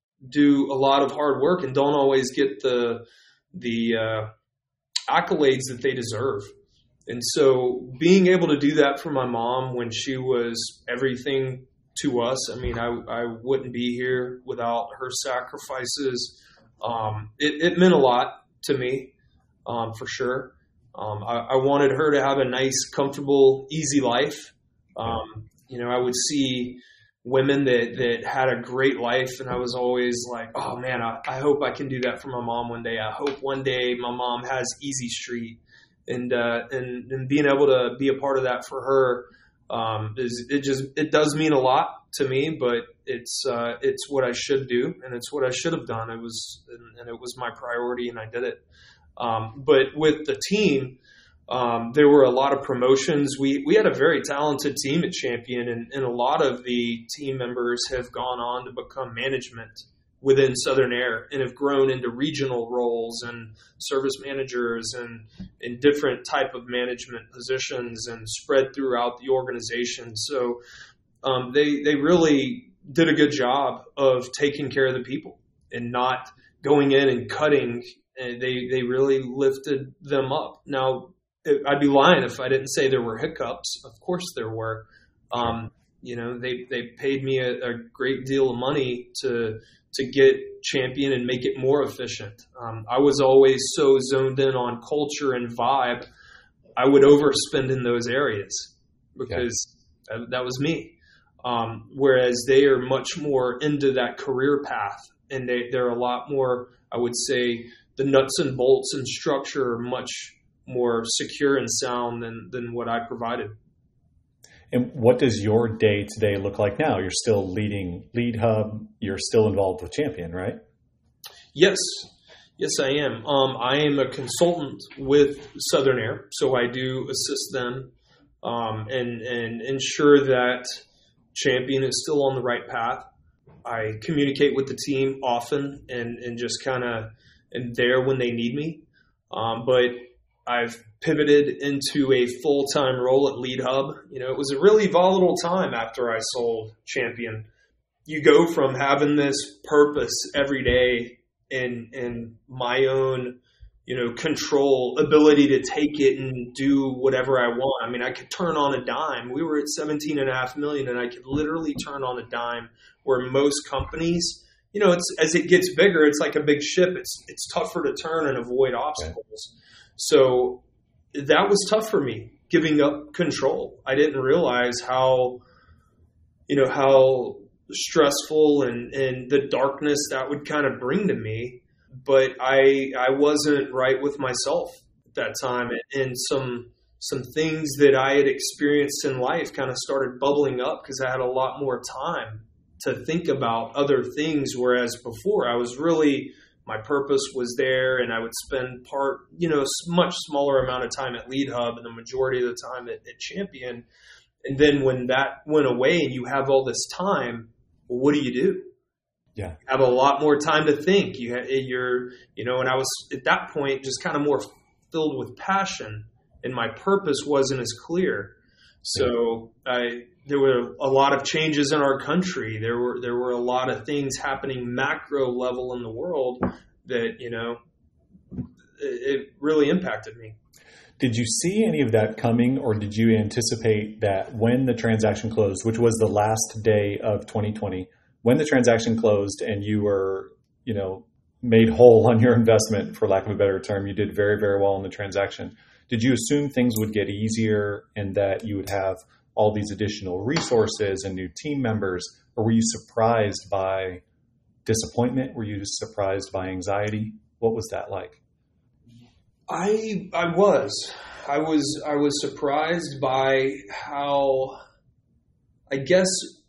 do a lot of hard work, and don't always get the the uh, accolades that they deserve. And so being able to do that for my mom when she was everything to us, I mean, I, I wouldn't be here without her sacrifices. Um, it, it meant a lot to me, um, for sure. Um, I, I wanted her to have a nice, comfortable, easy life. Um, you know, I would see women that, that had a great life, and I was always like, oh man, I, I hope I can do that for my mom one day. I hope one day my mom has easy street, and, uh, and, and being able to be a part of that for her, um, is, it just, it does mean a lot to me, but it's, uh, it's what I should do, and it's what I should have done. It was, and, and it was my priority, and I did it. Um, but with the team, Um, there were a lot of promotions. We we had a very talented team at Champion, and, and a lot of the team members have gone on to become management within Southern Air and have grown into regional roles and service managers and in different type of management positions and spread throughout the organization. So um, they they really did a good job of taking care of the people and not going in and cutting. And they they really lifted them up. Now, I'd be lying if I didn't say there were hiccups. Of course there were. Um, you know, they, they paid me a, a great deal of money to to get Champion and make it more efficient. Um, I was always so zoned in on culture and vibe, I would overspend in those areas because yeah. that, that was me. Um, whereas they are much more into that career path, and they, they're a lot more, I would say, the nuts and bolts and structure are much more secure and sound than, than what I provided. And what does your day to day look like now? You're still leading Lead Hub. You're still involved with Champion, right? Yes. Yes, I am. Um, I am a consultant with Southern Air, so I do assist them um, and, and ensure that Champion is still on the right path. I communicate with the team often and, and just kind of am there when they need me. Um, but I've pivoted into a full-time role at Lead Hub. You know, it was a really volatile time after I sold Champion. You go from having this purpose every day and, and my own, you know, control, ability to take it and do whatever I want. I mean, I could turn on a dime. We were at seventeen and a half million and I could literally turn on a dime, where most companies, you know, it's, as it gets bigger, it's like a big ship. It's, it's tougher to turn and avoid obstacles. So that was tough for me, giving up control. I didn't realize how, you know, how stressful and, and the darkness that would kind of bring to me. But I I wasn't right with myself at that time, and some some things that I had experienced in life kind of started bubbling up because I had a lot more time to think about other things, whereas before I was really, my purpose was there, and I would spend part, you know, much smaller amount of time at Lead Hub and the majority of the time at, at Champion. And then when that went away and you have all this time, well, what do you do? Yeah. Have a lot more time to think. You ha- you're, you know, and I was at that point just kind of more filled with passion, and my purpose wasn't as clear. So I, there were a lot of changes in our country. There were, there were a lot of things happening macro level in the world that, you know, it, it really impacted me. Did you see any of that coming, or did you anticipate that when the transaction closed, which was the last day of twenty twenty, when the transaction closed and you were, you know, made whole on your investment, for lack of a better term, you did very, very well in the transaction. Did you assume things would get easier and that you would have all these additional resources and new team members, or were you surprised by disappointment? Were you surprised by anxiety? What was that like? I I was. I was I was surprised by how, I guess,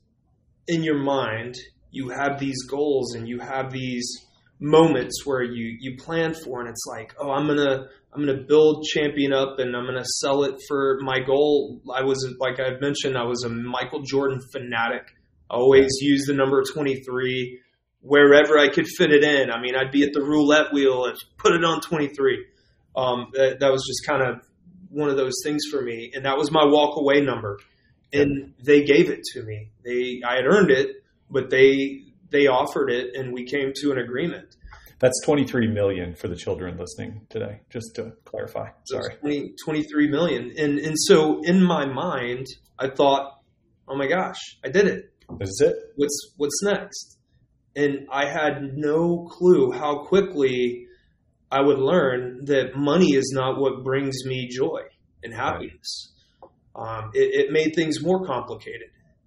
in your mind, you have these goals and you have these moments where you, you plan for, and it's like, oh, I'm gonna I'm gonna build Champion up and I'm gonna sell it for my goal. I was, like I mentioned, I was a Michael Jordan fanatic. I always used the number twenty-three wherever I could fit it in. I mean, I'd be at the roulette wheel and put it on twenty-three. Um, that, that was just kind of one of those things for me, and that was my walk away number. And they gave it to me. They, I had earned it, but they, they offered it, and we came to an agreement. That's twenty-three million for the children listening today, just to clarify. Sorry. twenty, twenty-three million. And, and so in my mind, I thought, oh my gosh, I did it. This is it. What's, what's next? And I had no clue how quickly I would learn that money is not what brings me joy and happiness. Um, it, it made things more complicated,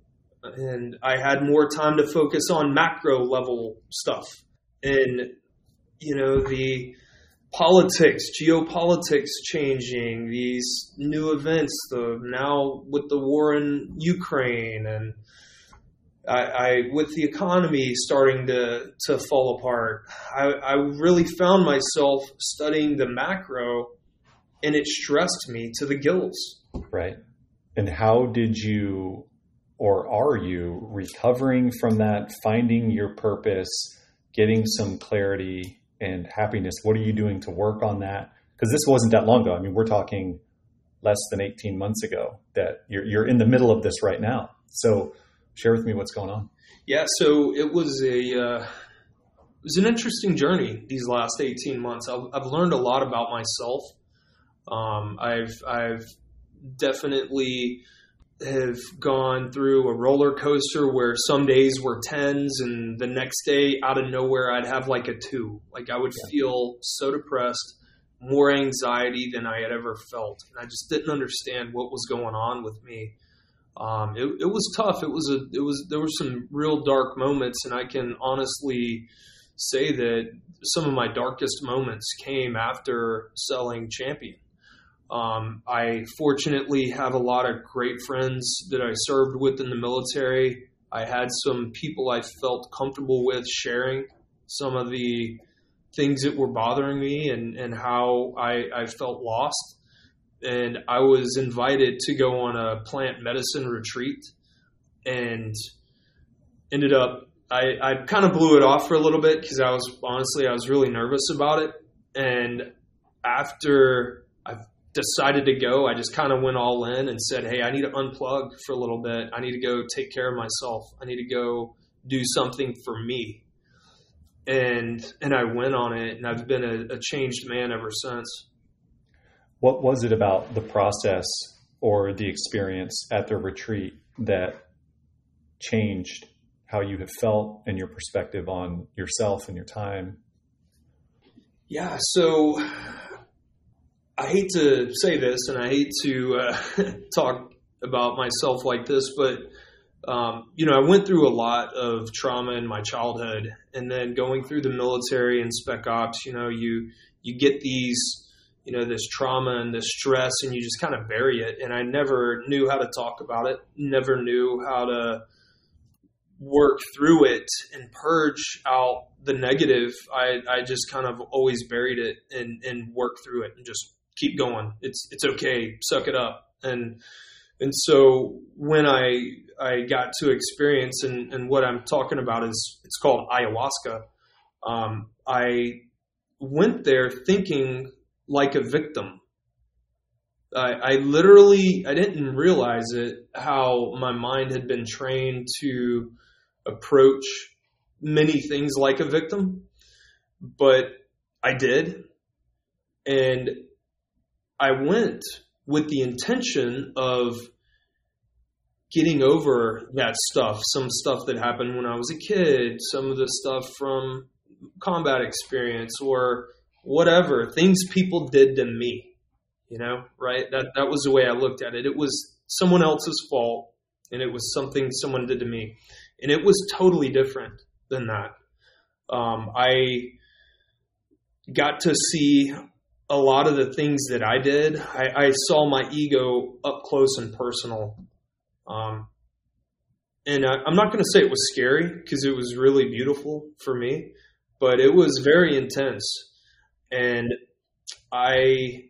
and I had more time to focus on macro level stuff, and, you know, the politics, geopolitics changing, these new events, the now with the war in Ukraine, and I, I with the economy starting to, to fall apart, I, I really found myself studying the macro, and it stressed me to the gills. Right. And how did you, or are you, recovering from that, finding your purpose, getting some clarity and happiness? What are you doing to work on that? Because this wasn't that long ago. I mean, we're talking less than eighteen months ago that you're, you're in the middle of this right now. So share with me what's going on. Yeah, so it was a uh, it was an interesting journey these last eighteen months. I've, I've learned a lot about myself. Um, I've I've definitely have gone through a roller coaster where some days were tens and the next day out of nowhere I'd have like a two. Like I would yeah. feel so depressed, more anxiety than I had ever felt. And I just didn't understand what was going on with me. Um, it, it was tough. It was a, it was, there were some real dark moments, and I can honestly say that some of my darkest moments came after selling Champion. Um, I fortunately have a lot of great friends that I served with in the military. I had some people I felt comfortable with sharing some of the things that were bothering me and, and how I, I felt lost. And I was invited to go on a plant medicine retreat, and ended up, I, I kind of blew it off for a little bit because I was, honestly, I was really nervous about it. And after I decided to go, I just kind of went all in and said, hey, I need to unplug for a little bit. I need to go take care of myself. I need to go do something for me. and and I went on it, and I've been a, a changed man ever since. What was it about the process or the experience at the retreat that changed how you have felt and your perspective on yourself and your time? Yeah, so I hate to say this, and I hate to uh, talk about myself like this, but um, you know, I went through a lot of trauma in my childhood, and then going through the military and spec ops, you know, you you get these, you know, this trauma and this stress, and you just kind of bury it. And I never knew how to talk about it, never knew how to work through it and purge out the negative. I, I just kind of always buried it and, and worked through it and just keep going. It's it's okay, suck it up. And and so when I I got to experience, and, and what I'm talking about is, it's called ayahuasca. Um, I went there thinking like a victim. I, I literally, I didn't realize it, how my mind had been trained to approach many things like a victim, but I did. And I went with the intention of getting over that stuff, some stuff that happened when I was a kid, some of the stuff from combat experience or whatever, things people did to me, you know, right? That that was the way I looked at it. It was someone else's fault, and it was something someone did to me. And it was totally different than that. Um, I got to see a lot of the things that I did. I, I saw my ego up close and personal. Um, and I, I'm not going to say it was scary, because it was really beautiful for me, but it was very intense. And I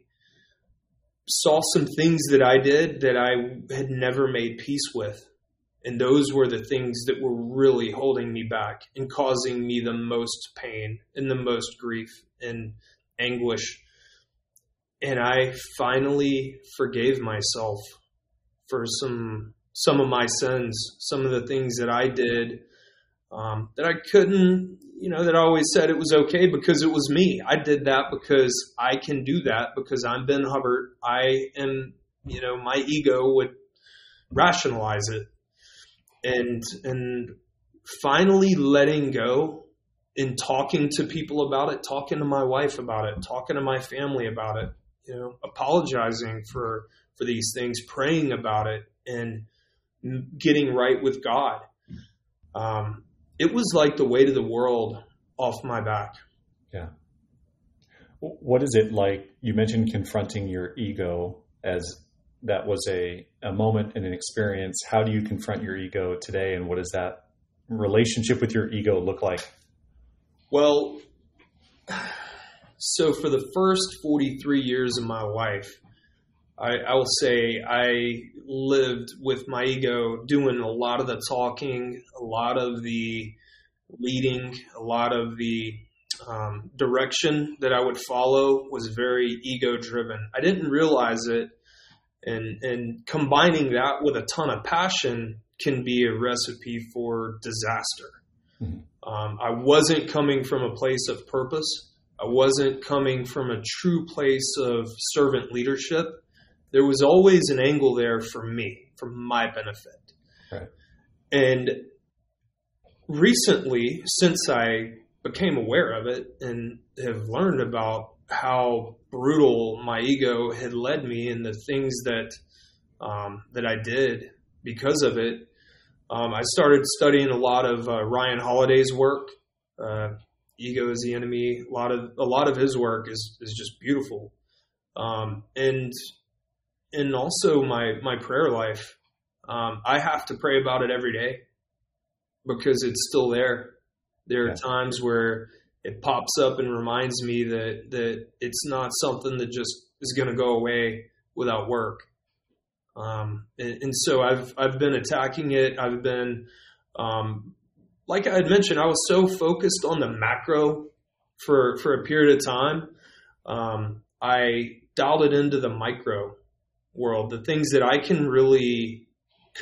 saw some things that I did that I had never made peace with. And those were the things that were really holding me back and causing me the most pain and the most grief and anguish. And I finally forgave myself for some some of my sins, some of the things that I did um, that I couldn't, you know, that I always said it was okay because it was me. I did that because I can do that because I'm Ben Hubbard. I am, you know, my ego would rationalize it. And and finally letting go and talking to people about it, talking to my wife about it, talking to my family about it, you know, apologizing for for these things, praying about it, and getting right with God. Um, it was like the weight of the world off my back. Yeah. What is it like? You mentioned confronting your ego, as that was a, a moment and an experience. How do you confront your ego today, and what does that relationship with your ego look like? Well, so for the first forty-three years of my life, I, I will say I lived with my ego doing a lot of the talking, a lot of the leading, a lot of the um, direction that I would follow was very ego driven. I didn't realize it. And, and combining that with a ton of passion can be a recipe for disaster. Mm-hmm. Um, I wasn't coming from a place of purpose. I wasn't coming from a true place of servant leadership. There was always an angle there for me, for my benefit. Right. And recently, since I became aware of it and have learned about how brutal my ego had led me and the things that um, that I did because of it, um, I started studying a lot of uh, Ryan Holiday's work. Uh, Ego is the Enemy. A lot of a lot of his work is is just beautiful, um, and and also my my prayer life. Um, I have to pray about it every day because it's still there. There are yeah. times where it pops up and reminds me that, that it's not something that just is going to go away without work. Um, and, and so I've, I've been attacking it. I've been, um, like I had mentioned, I was so focused on the macro for, for a period of time. Um, I dialed it into the micro world, the things that I can really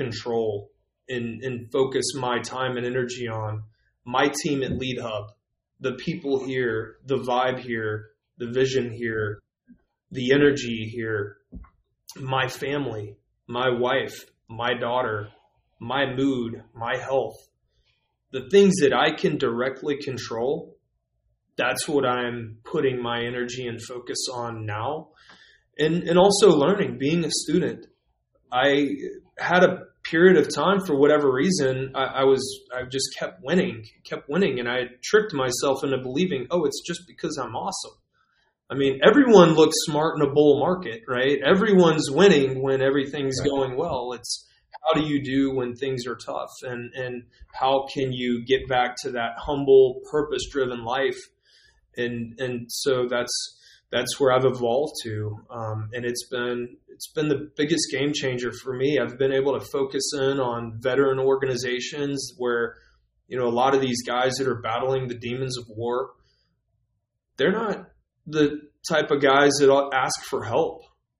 control and, and focus my time and energy on. My team at Lead Hub, the people here, the vibe here, the vision here, the energy here, my family, my wife, my daughter, my mood, my health, the things that I can directly control, that's what I'm putting my energy and focus on now. And and also learning, being a student. I had a period of time, for whatever reason, I, I was I just kept winning, kept winning, and I tricked myself into believing, oh, it's just because I'm awesome. I mean, everyone looks smart in a bull market, right? Everyone's winning when everything's right. going well. It's how do you do when things are tough, and and how can you get back to that humble, purpose-driven life? And and so that's that's where I've evolved to, um, and it's been it's been the biggest game changer for me. I've been able to focus in on veteran organizations where, you know, a lot of these guys that are battling the demons of war, they're not the type of guys that ask for help.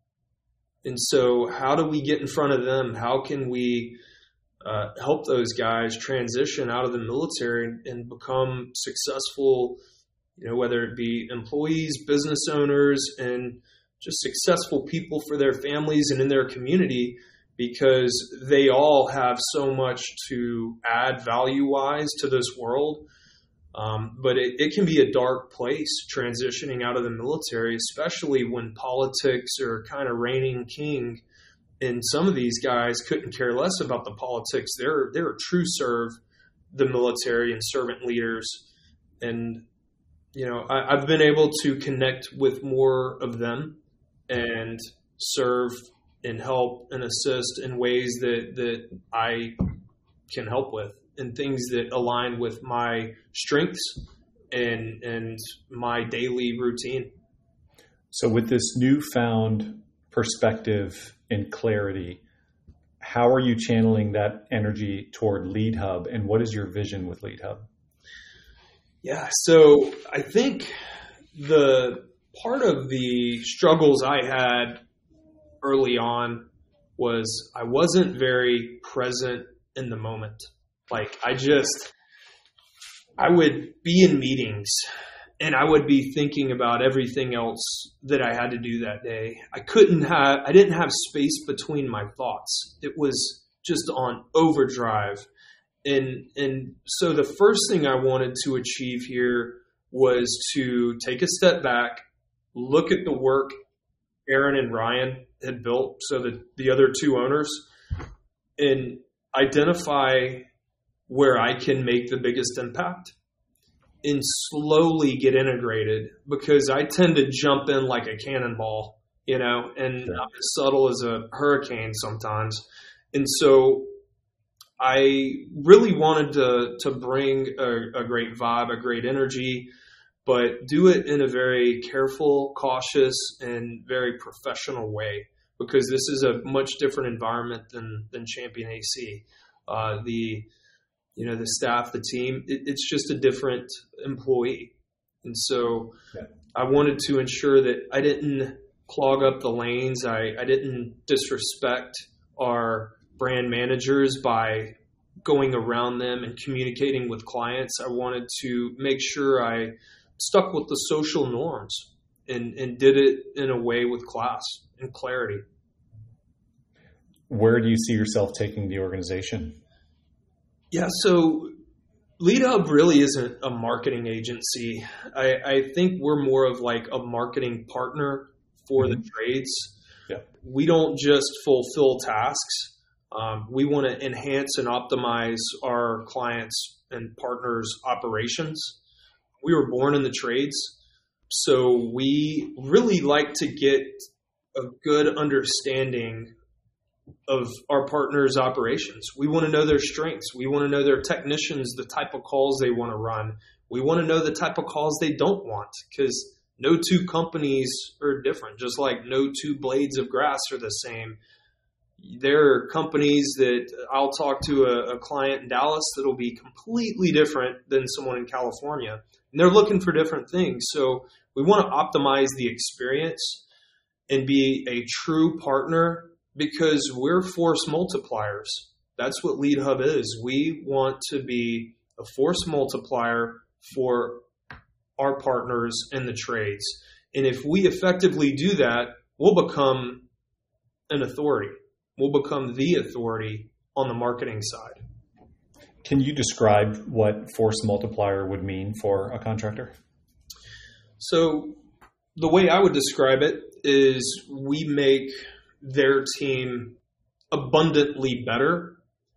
And so how do we get in front of them? How can we uh, help those guys transition out of the military and, and become successful, you know, whether it be employees, business owners, and just successful people for their families and in their community, because they all have so much to add value-wise to this world. Um, but it, it can be a dark place transitioning out of the military, especially when politics are kind of reigning king. And some of these guys couldn't care less about the politics. They're they're a true serve the military and servant leaders. And, you know, I, I've been able to connect with more of them and serve and help and assist in ways that, that I can help with, and things that align with my strengths and and my daily routine. So with this newfound perspective and clarity, how are you channeling that energy toward LeadHub, and what is your vision with LeadHub? Yeah, so I think the part of the struggles I had early on was I wasn't very present in the moment. Like I just, I would be in meetings and I would be thinking about everything else that I had to do that day. I couldn't have, I didn't have space between my thoughts. It was just on overdrive. And, and so the first thing I wanted to achieve here was to take a step back, look at the work Aaron and Ryan had built, so that the other two owners, and identify where I can make the biggest impact and slowly get integrated, because I tend to jump in like a cannonball, you know, and sure. I'm as subtle as a hurricane sometimes. And so I really wanted to, to bring a, a great vibe, a great energy, but do it in a very careful, cautious, and very professional way, because this is a much different environment than, than Champion A C. Uh, the, you know, the staff, the team, it, it's just a different employee. And so yeah. I wanted to ensure that I didn't clog up the lanes. I, I didn't disrespect our brand managers by going around them and communicating with clients. I wanted to make sure I stuck with the social norms and, and did it in a way with class and clarity. Where do you see yourself taking the organization? Yeah, so LeadHub really isn't a marketing agency. I, I think we're more of like a marketing partner for mm-hmm. the trades. Yeah. We don't just fulfill tasks. Um, we want to enhance and optimize our clients' and partners' operations. We were born in the trades, so we really like to get a good understanding of our partners' operations. We want to know their strengths. We want to know their technicians, the type of calls they want to run. We want to know the type of calls they don't want, because no two companies are different, just like no two blades of grass are the same. There are companies that I'll talk to a, a client in Dallas that'll be completely different than someone in California. And they're looking for different things. So we want to optimize the experience and be a true partner, because we're force multipliers. That's what LeadHub is. We want to be a force multiplier for our partners in the trades. And if we effectively do that, we'll become an authority. We'll become the authority on the marketing side. Can you describe what force multiplier would mean for a contractor? So the way I would describe it is we make their team abundantly better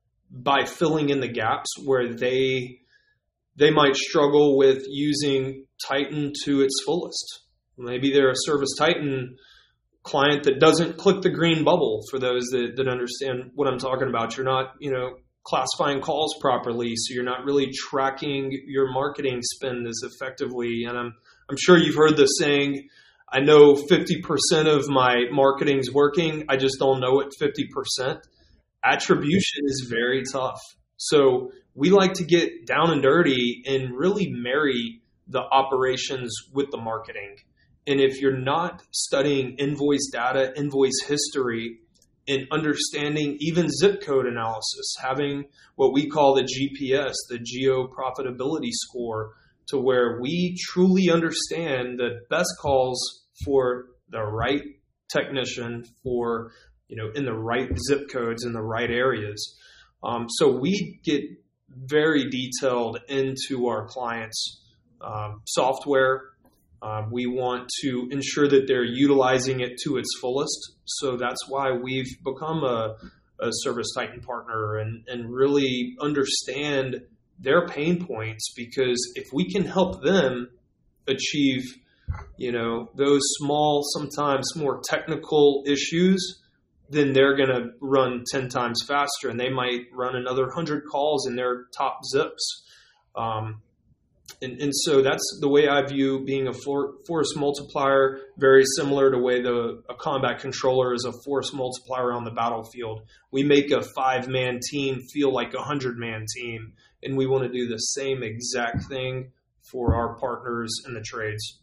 by filling in the gaps where they they might struggle with using Titan to its fullest. Maybe they're a Service Titan client that doesn't click the green bubble. For those that, that understand what I'm talking about, you're not, you know, classifying calls properly, so you're not really tracking your marketing spend as effectively. And I'm I'm sure you've heard the saying, I know fifty percent of my marketing's working, I just don't know it fifty percent. Attribution is very tough. So we like to get down and dirty and really marry the operations with the marketing. And if you're not studying invoice data, invoice history, and understanding even zip code analysis, having what we call the G P S, the Geo Profitability Score, to where we truly understand the best calls for the right technician for, you know, in the right zip codes in the right areas. Um, so we get very detailed into our clients' um, software. Um, we want to ensure that they're utilizing it to its fullest. So that's why we've become a, a Service Titan partner and, and really understand their pain points, because if we can help them achieve, you know, those small, sometimes more technical issues, then they're going to run ten times faster, and they might run another one hundred calls in their top zips. Um, and, and so that's the way I view being a for, force multiplier, very similar to the way the, a combat controller is a force multiplier on the battlefield. We make a five-man team feel like a hundred-man team, and we want to do the same exact thing for our partners in the trades.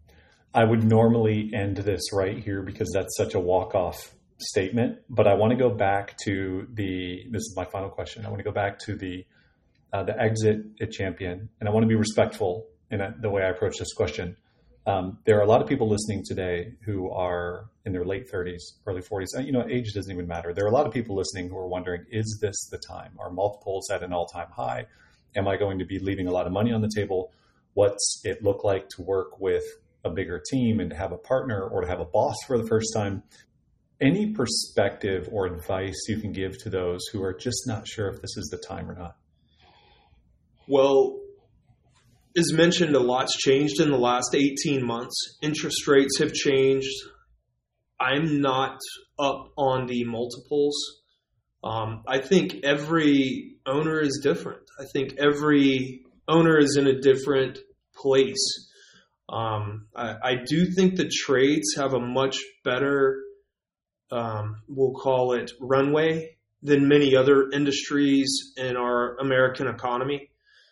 I would normally end this right here because that's such a walk-off statement, but I want to go back to the, this is my final question. I want to go back to the, uh, the exit at Champion, and I want to be respectful in a, the way I approach this question. Um, there are a lot of people listening today who are in their late thirties, early forties. And, you know, age doesn't even matter. There are a lot of people listening who are wondering, is this the time? Are multiples at an all-time high? Am I going to be leaving a lot of money on the table? What's it look like to work with a bigger team and to have a partner or to have a boss for the first time? Any perspective or advice you can give to those who are just not sure if this is the time or not? Well, as mentioned, a lot's changed in the last eighteen months. Interest rates have changed. I'm not up on the multiples. Um, I think every owner is different. I think every owner is in a different place. Um, I, I do think the trades have a much better, um, we'll call it runway, than many other industries in our American economy.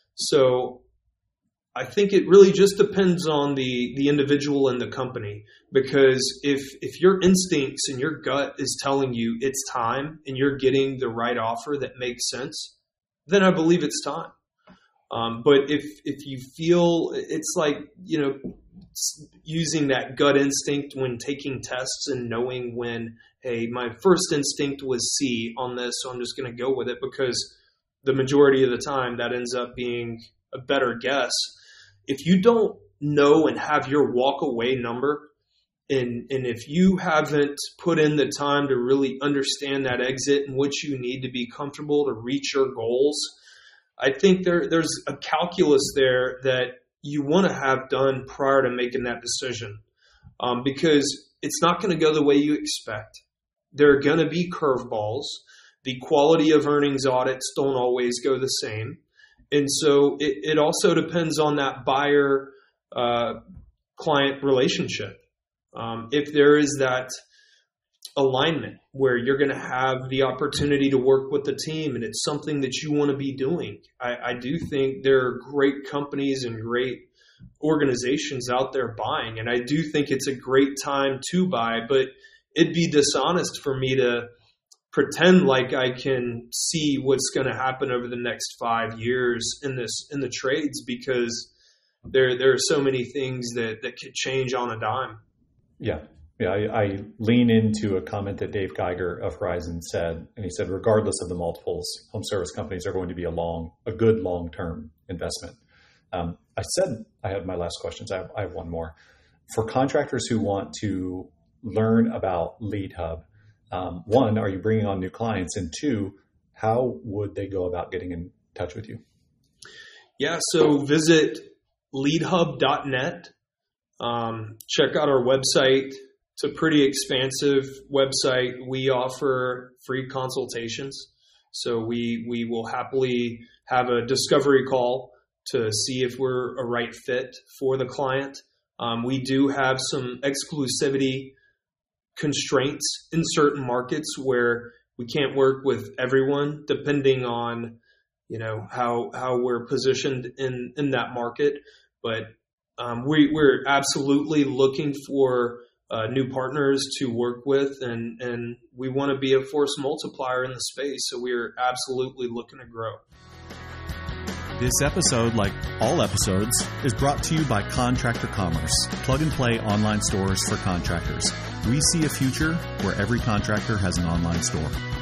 So I think it really just depends on the, the individual and the company, because if if your instincts and your gut is telling you it's time and you're getting the right offer that makes sense, then I believe it's time. Um, but if if you feel it's like, you know, using that gut instinct when taking tests and knowing when, hey, my first instinct was C on this, so I'm just going to go with it, because the majority of the time that ends up being a better guess. If you don't know and have your walk away number, and, and if you haven't put in the time to really understand that exit and what you need to be comfortable to reach your goals, I think there there's a calculus there that you want to have done prior to making that decision, um, because it's not going to go the way you expect. There are going to be curveballs. The quality of earnings audits don't always go the same. And so it, it also depends on that buyer uh, client relationship. Um, if there is that alignment where you're going to have the opportunity to work with the team and it's something that you want to be doing, I, I do think there are great companies and great organizations out there buying. And I do think it's a great time to buy, but it'd be dishonest for me to pretend like I can see what's going to happen over the next five years in this, in the trades, because there there are so many things that, that could change on a dime. Yeah. Yeah. I, I lean into a comment that Dave Geiger of Horizon said, and he said, regardless of the multiples, home service companies are going to be a long, a good long-term investment. Um, I said I had my last questions. I have, I have one more. For contractors who want to learn about LeadHub, um, one, are you bringing on new clients? And two, how would they go about getting in touch with you? Yeah, so visit lead hub dot net. Um, check out our website. It's a pretty expansive website. We offer free consultations. So we we will happily have a discovery call to see if we're a right fit for the client. Um, we do have some exclusivity constraints in certain markets where we can't work with everyone depending on, you know, how how we're positioned in, in that market. But um, we, we're absolutely looking for uh, new partners to work with, and, and we want to be a force multiplier in the space. So we're absolutely looking to grow. This episode, like all episodes, is brought to you by Contractor Commerce, plug-and-play online stores for contractors. We see a future where every contractor has an online store.